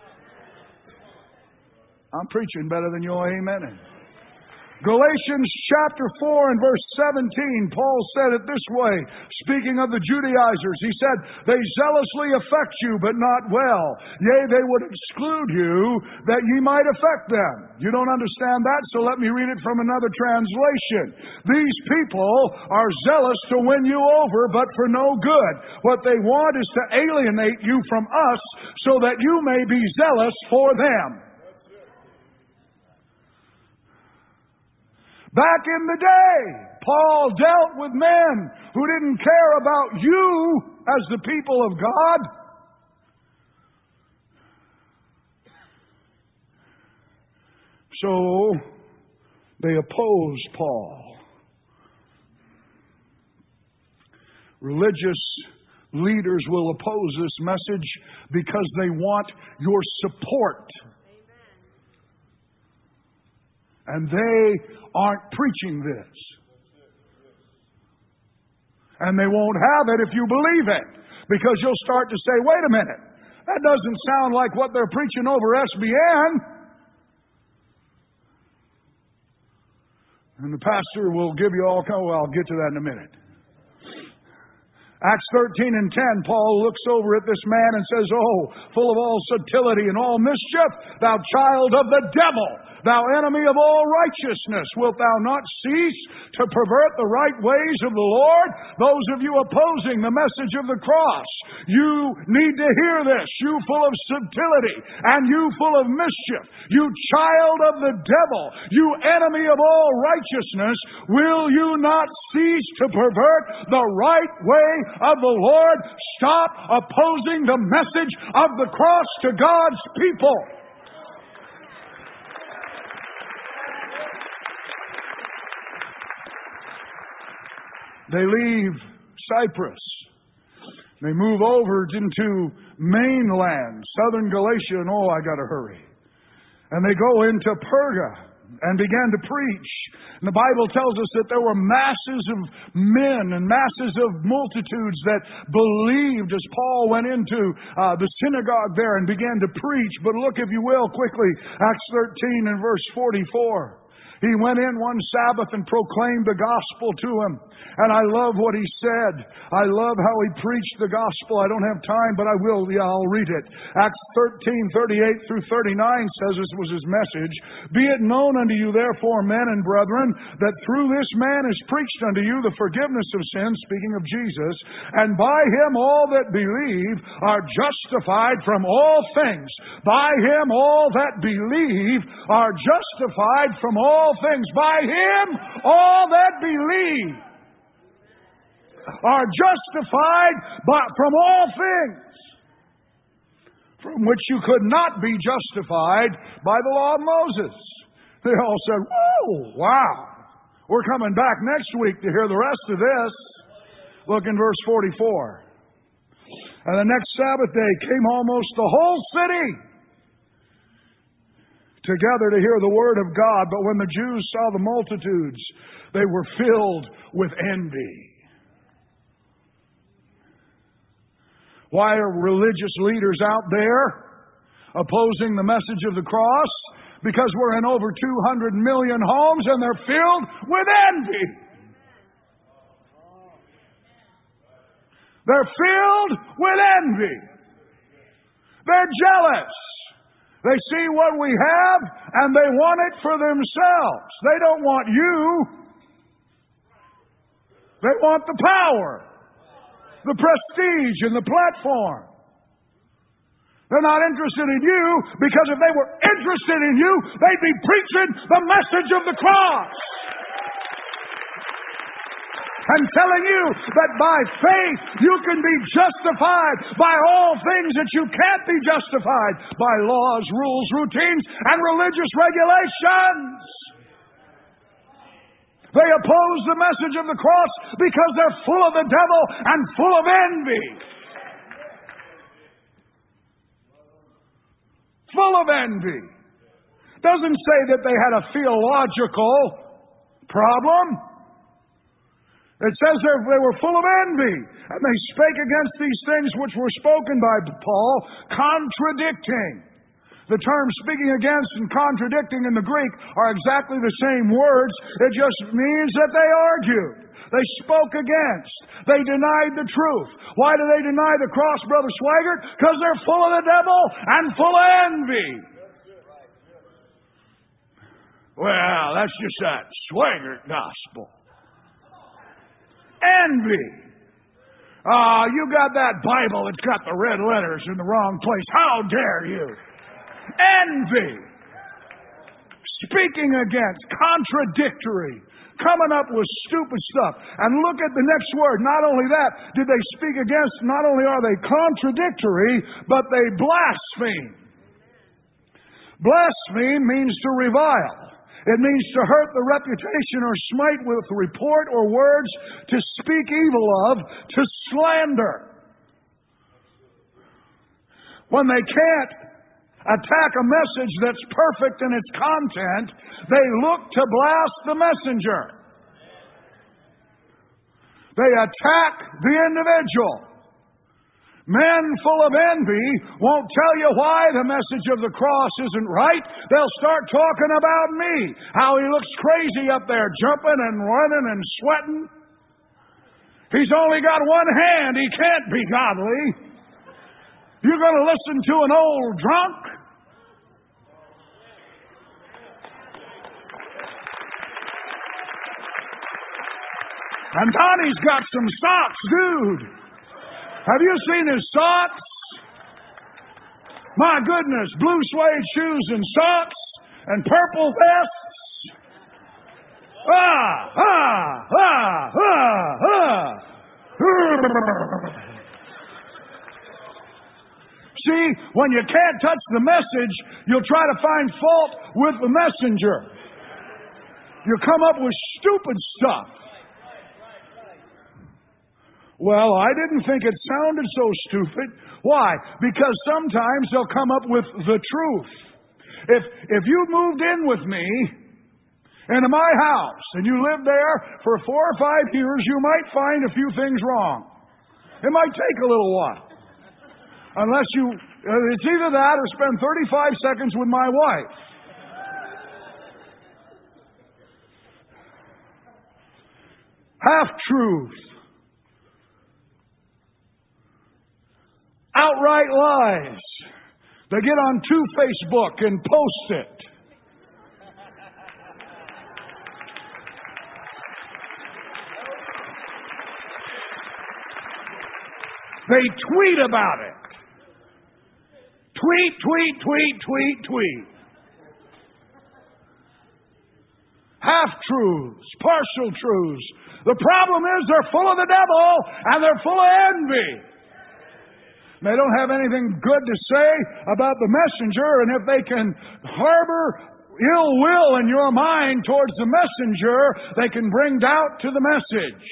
I'm preaching better than you're amening. Galatians chapter four and verse seventeen, Paul said it this way, speaking of the Judaizers. He said, they zealously affect you, but not well. Yea, they would exclude you, that ye might affect them. You don't understand that, so let me read it from another translation. These people are zealous to win you over, but for no good. What they want is to alienate you from us, so that you may be zealous for them. Back in the day, Paul dealt with men who didn't care about you as the people of God. So they opposed Paul. Religious leaders will oppose this message because they want your support. And they aren't preaching this. And they won't have it if you believe it. Because you'll start to say, wait a minute, that doesn't sound like what they're preaching over S B N. And the pastor will give you all, well, I'll get to that in a minute. Acts thirteen and ten, Paul looks over at this man and says, oh, full of all subtlety and all mischief, thou child of the devil, thou enemy of all righteousness, wilt thou not cease to pervert the right ways of the Lord? Those of you opposing the message of the cross, you need to hear this. You full of subtlety and you full of mischief, you child of the devil, you enemy of all righteousness, will you not cease to pervert the right way of the Lord? Stop opposing the message of the cross to God's people. They leave Cyprus. They move over into mainland, southern Galatia, and oh, I got to hurry. And they go into Perga and began to preach. And the Bible tells us that there were masses of men and masses of multitudes that believed as Paul went into uh, the synagogue there and began to preach. But look, if you will, quickly, Acts thirteen and verse forty-four. He went in one Sabbath and proclaimed the gospel to him. And I love what he said. I love how he preached the gospel. I don't have time, but I will. Yeah, I'll read it. Acts thirteen, thirty-eight through thirty-nine says this was his message. Be it known unto you, therefore, men and brethren, that through this man is preached unto you the forgiveness of sins, speaking of Jesus, and by him all that believe are justified from all things. By him all that believe are justified from all things. By him all that believe are justified by, from all things, from which you could not be justified by the law of Moses. They all said, whoa, wow. We're coming back next week to hear the rest of this. Look in verse forty-four. And the next Sabbath day came almost the whole city together to hear the word of God. But when the Jews saw the multitudes, they were filled with envy. Why are religious leaders out there opposing the message of the cross? Because we're in over two hundred million homes and they're filled with envy. They're filled with envy. They're jealous. They see what we have and they want it for themselves. They don't want you. They want the power, the prestige, and the platform. They're not interested in you because if they were interested in you, they'd be preaching the message of the cross and telling you that by faith you can be justified by all things that you can't be justified by laws, rules, routines, and religious regulations. They oppose the message of the cross because they're full of the devil and full of envy. Full of envy. Doesn't say that they had a theological problem. It says they were full of envy, and they spake against these things which were spoken by Paul, contradicting. The terms speaking against and contradicting in the Greek are exactly the same words. It just means that they argued. They spoke against. They denied the truth. Why do they deny the cross, Brother Swigert? Because they're full of the devil and full of envy. Well, that's just that Swigert gospel. Envy. Ah, uh, you got that Bible that's got the red letters in the wrong place. How dare you? Envy. Speaking against, contradictory, coming up with stupid stuff. And look at the next word. Not only that, did they speak against, not only are they contradictory, but they blaspheme. Blaspheme means to revile. It means to hurt the reputation or smite with report or words, to speak evil of, to slander. When they can't attack a message that's perfect in its content, they look to blast the messenger. They attack the individual. Men full of envy won't tell you why the message of the cross isn't right. They'll start talking about me. How he looks crazy up there, jumping and running and sweating. He's only got one hand. He can't be godly. You're going to listen to an old drunk? And Donnie's got some socks, dude. Have you seen his socks? My goodness, blue suede shoes and socks and purple vests. Ah, ah, ah, ah, ah. See, when you can't touch the message, you'll try to find fault with the messenger. You come up with stupid stuff. Well, I didn't think it sounded so stupid. Why? Because sometimes they'll come up with the truth. If if you moved in with me, into my house, and you live there for four or five years, you might find a few things wrong. It might take a little while. Unless you, it's either that or spend thirty-five seconds with my wife. Half-truth. Outright lies. They get on to Facebook and post it. They tweet about it. Tweet, tweet, tweet, tweet, tweet. Half-truths, partial truths. The problem is they're full of the devil and they're full of envy. They don't have anything good to say about the messenger, and if they can harbor ill will in your mind towards the messenger, they can bring doubt to the message.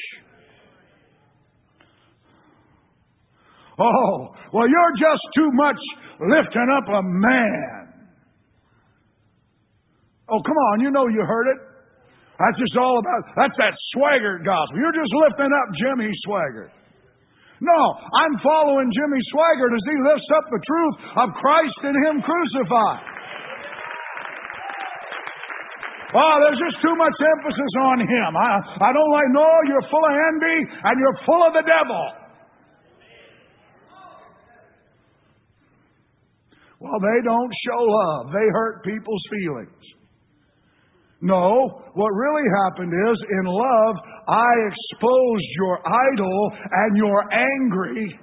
Oh, well, you're just too much lifting up a man. Oh, come on, you know you heard it. That's just all about, that's that Swaggart gospel. You're just lifting up Jimmy Swaggart. No, I'm following Jimmy Swaggart as he lifts up the truth of Christ and Him crucified. Oh, there's just too much emphasis on Him. I, I don't like, no, you're full of envy and you're full of the devil. Well, they don't show love. They hurt people's feelings. No, what really happened is, in love, I exposed your idol and you're angry.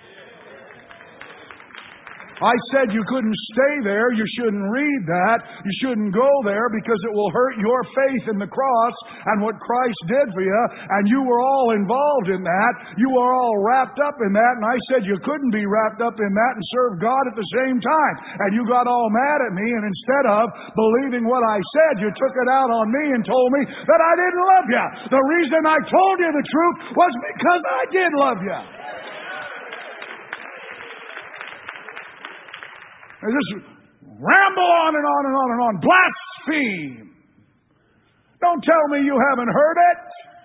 I said you couldn't stay there. You shouldn't read that. You shouldn't go there because it will hurt your faith in the cross and what Christ did for you. And you were all involved in that. You were all wrapped up in that. And I said you couldn't be wrapped up in that and serve God at the same time. And you got all mad at me. And instead of believing what I said, you took it out on me and told me that I didn't love you. The reason I told you the truth was because I did love you. They just ramble on and on and on and on. Blaspheme. Don't tell me you haven't heard it.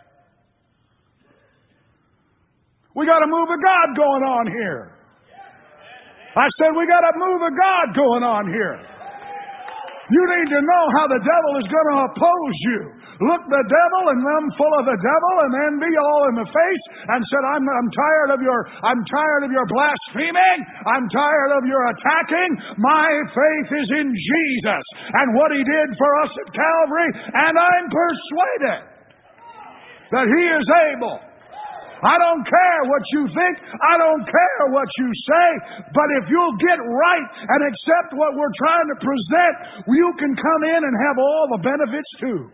We got a move of God going on here. I said we got a move of God going on here. You need to know how the devil is going to oppose you. Look the devil and them full of the devil and envy all in the face and said, I'm, I'm tired of your, I'm tired of your blaspheming. I'm tired of your attacking. My faith is in Jesus and what He did for us at Calvary, and I'm persuaded that He is able. I don't care what you think. I don't care what you say. But if you'll get right and accept what we're trying to present, you can come in and have all the benefits too.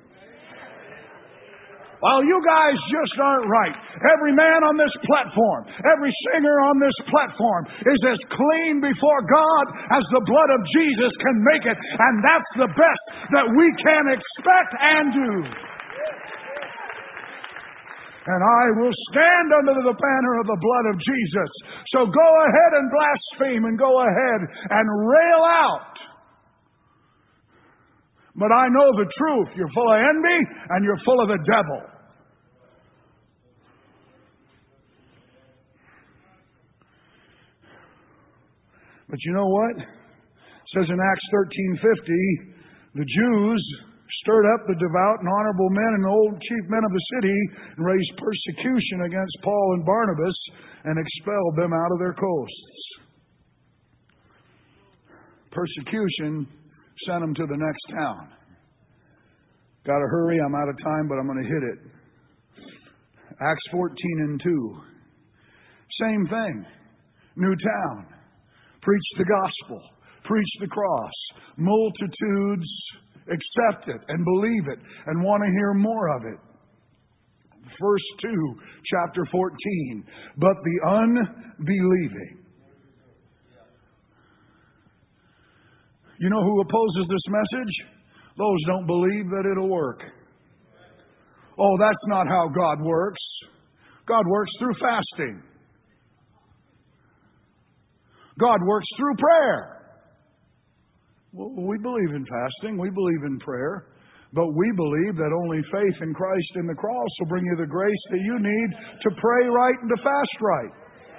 Well, you guys just aren't right. Every man on this platform, every singer on this platform is as clean before God as the blood of Jesus can make it. And that's the best that we can expect and do. And I will stand under the banner of the blood of Jesus. So go ahead and blaspheme and go ahead and rail out. But I know the truth. You're full of envy and you're full of the devil. But you know what? It says in Acts thirteen fifty, the Jews stirred up the devout and honorable men and the old chief men of the city and raised persecution against Paul and Barnabas and expelled them out of their coasts. Persecution sent them to the next town. Got to hurry, I'm out of time, but I'm going to hit it. Acts fourteen and two. Same thing. New town. Preach the gospel. Preach the cross. Multitudes accept it and believe it and want to hear more of it. Verse two, chapter fourteen. But the unbelieving. You know who opposes this message? Those don't believe that it'll work. Oh, that's not how God works. God works through fasting. God works through prayer. Well, we believe in fasting. We believe in prayer. But we believe that only faith in Christ and the cross will bring you the grace that you need to pray right and to fast right.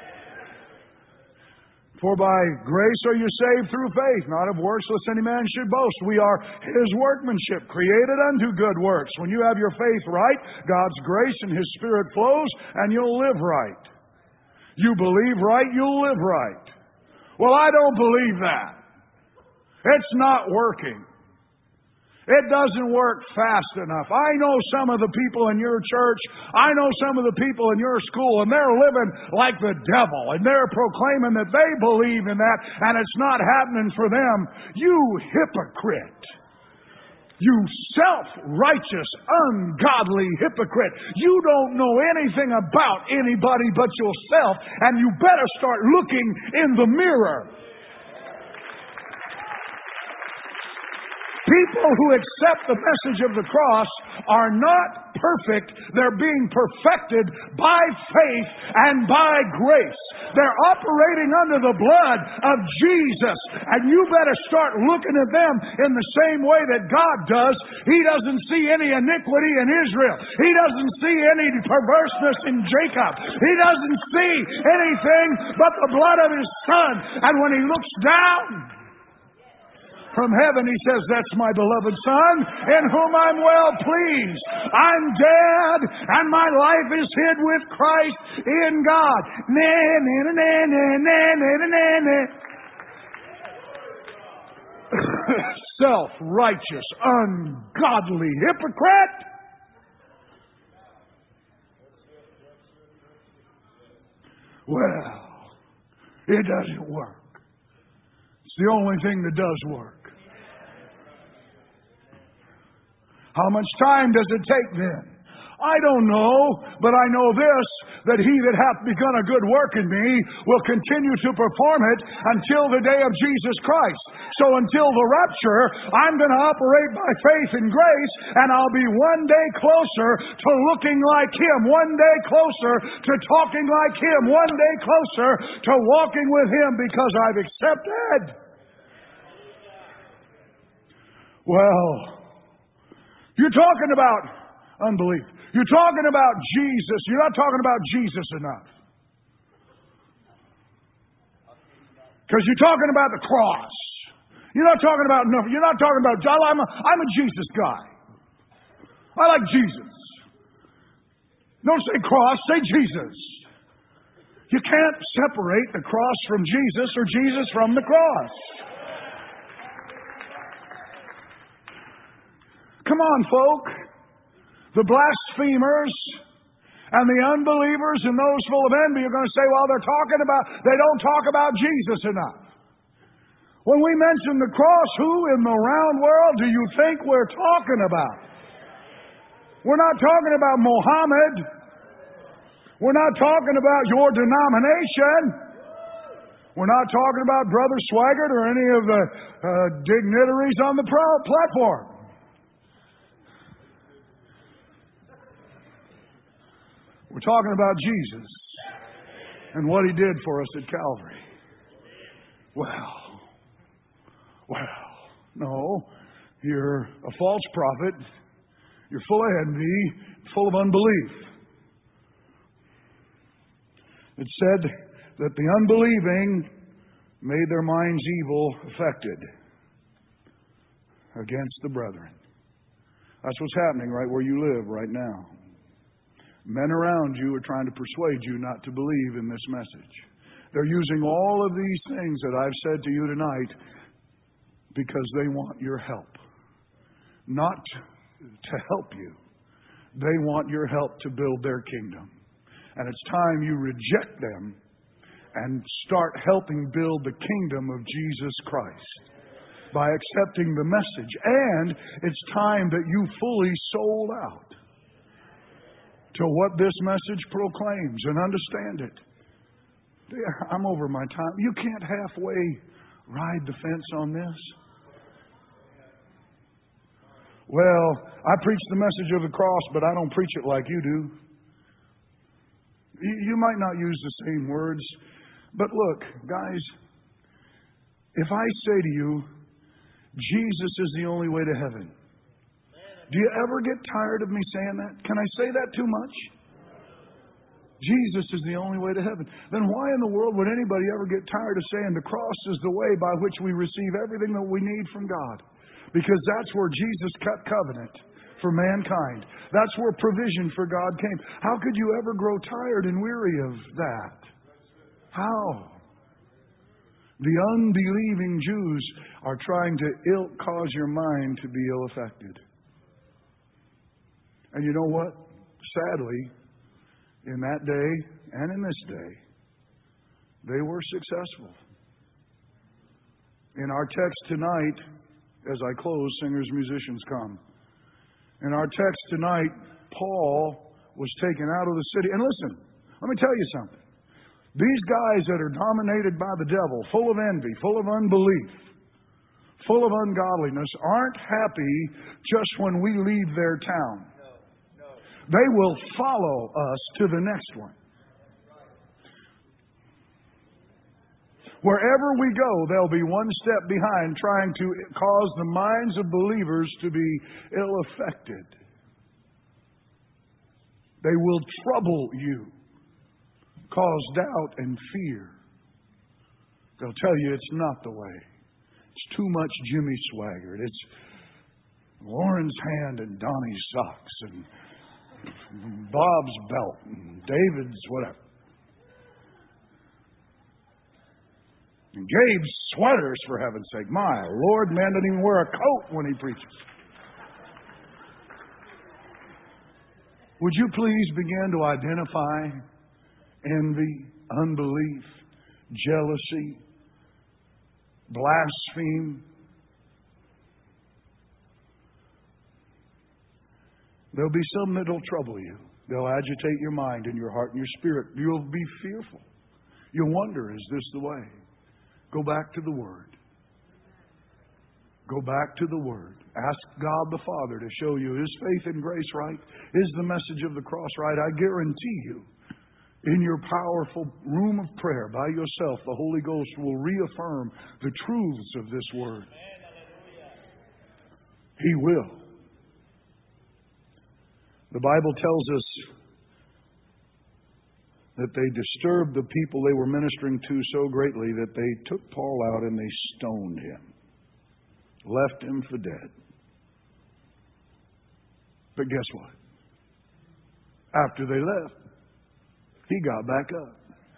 For by grace are you saved through faith, not of works, lest any man should boast. We are His workmanship, created unto good works. When you have your faith right, God's grace and His Spirit flows, and you'll live right. You believe right, you'll live right. Well, I don't believe that. It's not working. It doesn't work fast enough. I know some of the people in your church. I know some of the people in your school, and they're living like the devil, and they're proclaiming that they believe in that, and it's not happening for them. You hypocrite. You self-righteous, ungodly hypocrite. You don't know anything about anybody but yourself, and you better start looking in the mirror. People who accept the message of the cross are not perfect. They're being perfected by faith and by grace. They're operating under the blood of Jesus. And you better start looking at them in the same way that God does. He doesn't see any iniquity in Israel. He doesn't see any perverseness in Jacob. He doesn't see anything but the blood of His Son. And when He looks down from heaven, He says, that's my beloved Son, in whom I'm well pleased. I'm dead, and my life is hid with Christ in God. Na, na, na, na, na, na, na, na. Self-righteous, ungodly hypocrite. Well, it doesn't work. It's the only thing that does work. How much time does it take then? I don't know, but I know this, that He that hath begun a good work in me will continue to perform it until the day of Jesus Christ. So until the rapture, I'm going to operate by faith and grace, and I'll be one day closer to looking like Him, one day closer to talking like Him, one day closer to walking with Him, because I've accepted. Well, you're talking about unbelief. You're talking about Jesus. You're not talking about Jesus enough. Because you're talking about the cross. You're not talking about nothing. You're not talking about, I'm a, I'm a Jesus guy. I like Jesus. Don't say cross, say Jesus. You can't separate the cross from Jesus or Jesus from the cross. Come on, folk. The blasphemers and the unbelievers and those full of envy are going to say, well, they're talking about, they don't talk about Jesus enough. When we mention the cross, who in the round world do you think we're talking about? We're not talking about Mohammed. We're not talking about your denomination. We're not talking about Brother Swaggart or any of the uh, dignitaries on the pro- platform. We're talking about Jesus and what He did for us at Calvary. Well, well, no, you're a false prophet. You're full of envy, full of unbelief. It said that the unbelieving made their minds evil affected against the brethren. That's what's happening right where you live right now. Men around you are trying to persuade you not to believe in this message. They're using all of these things that I've said to you tonight because they want your help. Not to help you. They want your help to build their kingdom. And it's time you reject them and start helping build the kingdom of Jesus Christ by accepting the message. And it's time that you fully sold out to what this message proclaims and understand it. I'm over my time. You can't halfway ride the fence on this. Well, I preach the message of the cross, but I don't preach it like you do. You might not use the same words, but look, guys, if I say to you, Jesus is the only way to heaven, Do you ever get tired of me saying that? Can I say that too much? Jesus is the only way to heaven. Then why in the world would anybody ever get tired of saying the cross is the way by which we receive everything that we need from God? Because that's where Jesus cut covenant for mankind. That's where provision for God came. How could you ever grow tired and weary of that? How? The unbelieving Jews are trying to ill cause your mind to be ill-affected. And you know what? Sadly, in that day and in this day, they were successful. In our text tonight, as I close, singers, musicians come. In our text tonight, Paul was taken out of the city. And listen, let me tell you something. These guys that are dominated by the devil, full of envy, full of unbelief, full of ungodliness, aren't happy just when we leave their town. They will follow us to the next one. Wherever we go, they'll be one step behind, trying to cause the minds of believers to be ill-affected. They will trouble you, cause doubt and fear. They'll tell you it's not the way. It's too much Jimmy Swaggart. It's Lauren's hand and Donnie's socks and Bob's belt and David's whatever. And Gabe's sweaters, for heaven's sake. My Lord, man doesn't even wear a coat when he preaches. Would you please begin to identify envy, unbelief, jealousy, blaspheme? There'll be some that'll trouble you. They'll agitate your mind and your heart and your spirit. You'll be fearful. You'll wonder, is this the way? Go back to the Word. Go back to the Word. Ask God the Father to show you, is faith and grace right? Is the message of the cross right? I guarantee you, in your powerful room of prayer by yourself, the Holy Ghost will reaffirm the truths of this Word. He will. The Bible tells us that they disturbed the people they were ministering to so greatly that they took Paul out and they stoned him, left him for dead. But guess what? After they left, he got back up.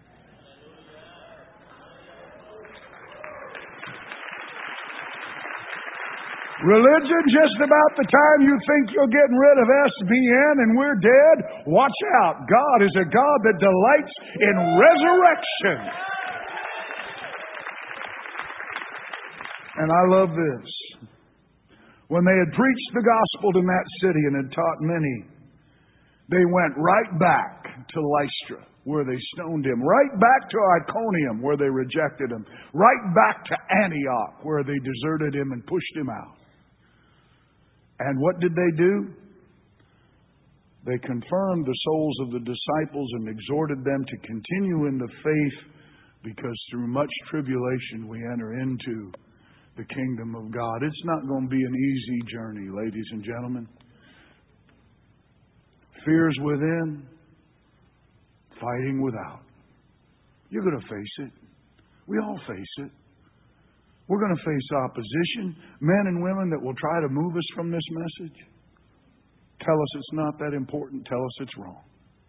Religion, just about the time you think you're getting rid of S B N and we're dead, watch out. God is a God that delights in resurrection. And I love this. When they had preached the gospel in that city and had taught many, they went right back to Lystra, where they stoned him, right back to Iconium, where they rejected him, right back to Antioch, where they deserted him and pushed him out. And what did they do? They confirmed the souls of the disciples and exhorted them to continue in the faith, because through much tribulation we enter into the kingdom of God. It's not going to be an easy journey, ladies and gentlemen. Fears within, fighting without. You're going to face it. We all face it. We're going to face opposition, men and women that will try to move us from this message. Tell us it's not that important. Tell us it's wrong.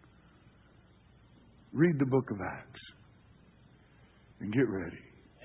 Read the book of Acts and get ready.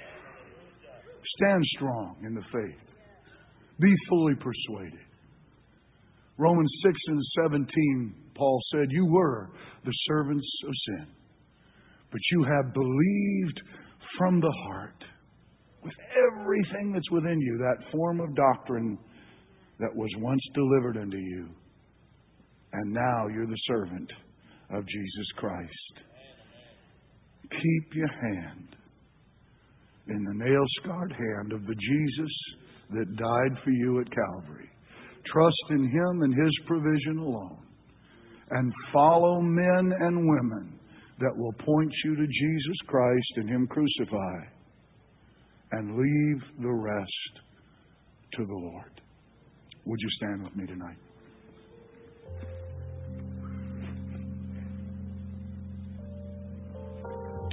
Stand strong in the faith. Be fully persuaded. Romans six and seventeen, Paul said, you were the servants of sin, but you have believed from the heart, with everything that's within you, that form of doctrine that was once delivered unto you. And now you're the servant of Jesus Christ. Keep your hand in the nail-scarred hand of the Jesus that died for you at Calvary. Trust in Him and His provision alone. And follow men and women that will point you to Jesus Christ and Him crucified. And leave the rest to the Lord. Would you stand with me tonight?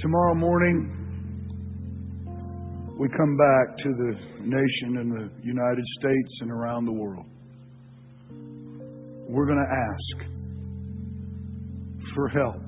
Tomorrow morning, we come back to the nation in the United States and around the world. We're going to ask for help.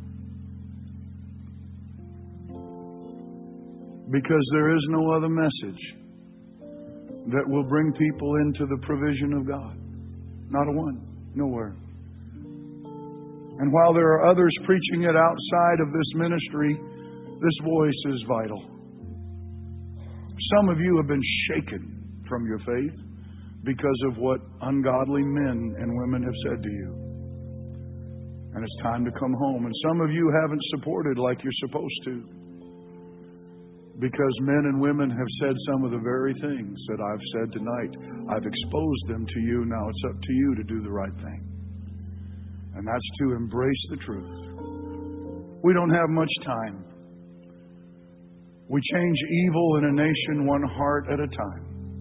Because there is no other message that will bring people into the provision of God. Not a one. Nowhere. And while there are others preaching it outside of this ministry, this voice is vital. Some of you have been shaken from your faith because of what ungodly men and women have said to you. And it's time to come home. And some of you haven't supported like you're supposed to, because men and women have said some of the very things that I've said tonight. I've exposed them to you. Now it's up to you to do the right thing. And that's to embrace the truth. We don't have much time. We change evil in a nation one heart at a time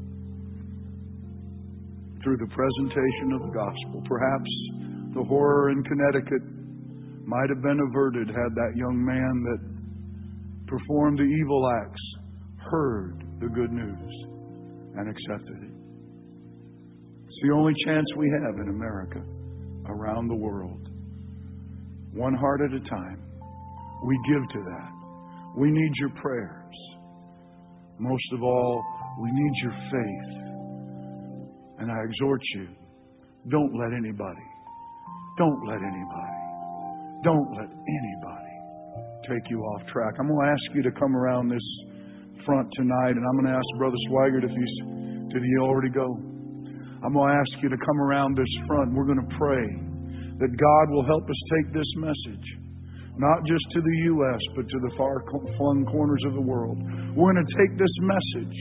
through the presentation of the gospel. Perhaps the horror in Connecticut might have been averted had that young man that performed the evil acts heard the good news and accepted it. It's the only chance we have in America, around the world. One heart at a time. We give to that. We need your prayers. Most of all, we need your faith. And I exhort you, don't let anybody, don't let anybody, don't let anybody take you off track. I'm going to ask you to come around this front tonight, and I'm going to ask Brother Swigert if he's, did he already go? I'm going to ask you to come around this front. We're going to pray that God will help us take this message, not just to the U S, but to the far-flung corners of the world. We're going to take this message.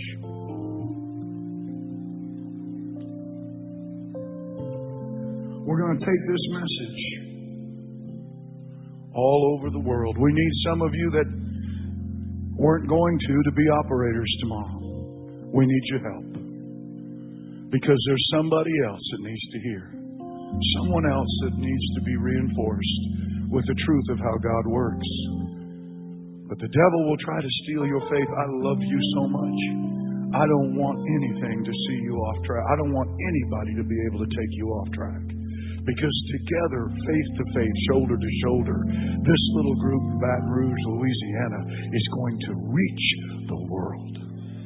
We're going to take this message all over the world. We need some of you that weren't going to to be operators tomorrow. We need your help. Because there's somebody else that needs to hear. Someone else that needs to be reinforced with the truth of how God works. But the devil will try to steal your faith. I love you so much. I don't want anything to see you off track. I don't want anybody to be able to take you off track. Because together, faith to faith, shoulder to shoulder, this little group in Baton Rouge, Louisiana, is going to reach the world.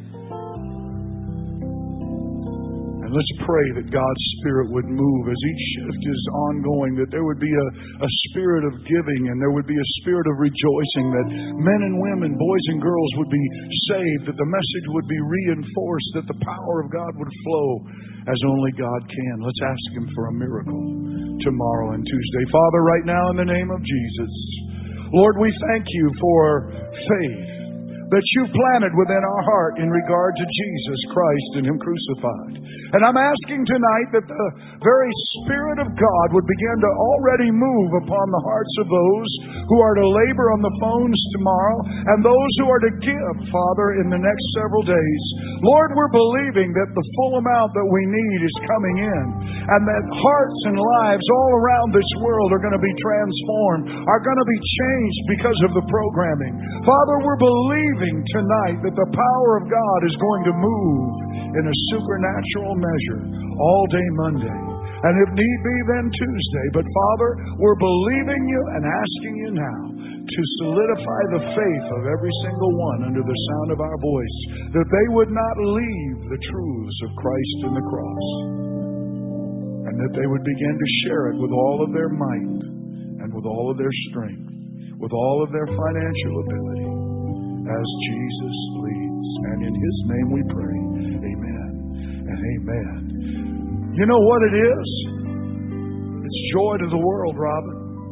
And let's pray that God's Spirit would move as each shift is ongoing, that there would be a, a spirit of giving and there would be a spirit of rejoicing, that men and women, boys and girls would be saved, that the message would be reinforced, that the power of God would flow as only God can. Let's ask Him for a miracle tomorrow and Tuesday. Father, right now in the name of Jesus, Lord, we thank you for faith that you've planted within our heart in regard to Jesus Christ and Him crucified. And I'm asking tonight that the very Spirit of God would begin to already move upon the hearts of those who are to labor on the phones tomorrow and those who are to give, Father, in the next several days. Lord, we're believing that the full amount that we need is coming in, and that hearts and lives all around this world are going to be transformed, are going to be changed because of the programming. Father, we're believing tonight that the power of God is going to move in a supernatural measure all day Monday, and if need be then Tuesday. But Father, we're believing you and asking you now to solidify the faith of every single one under the sound of our voice, that they would not leave the truths of Christ and the cross, and that they would begin to share it with all of their might and with all of their strength, with all of their financial ability, as Jesus leads. And in His name we pray. Amen and amen. You know what it is? It's joy to the world, Robin.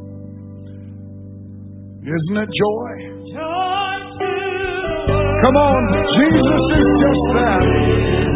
Isn't it joy? Joy to the world. Come on, Jesus is just that.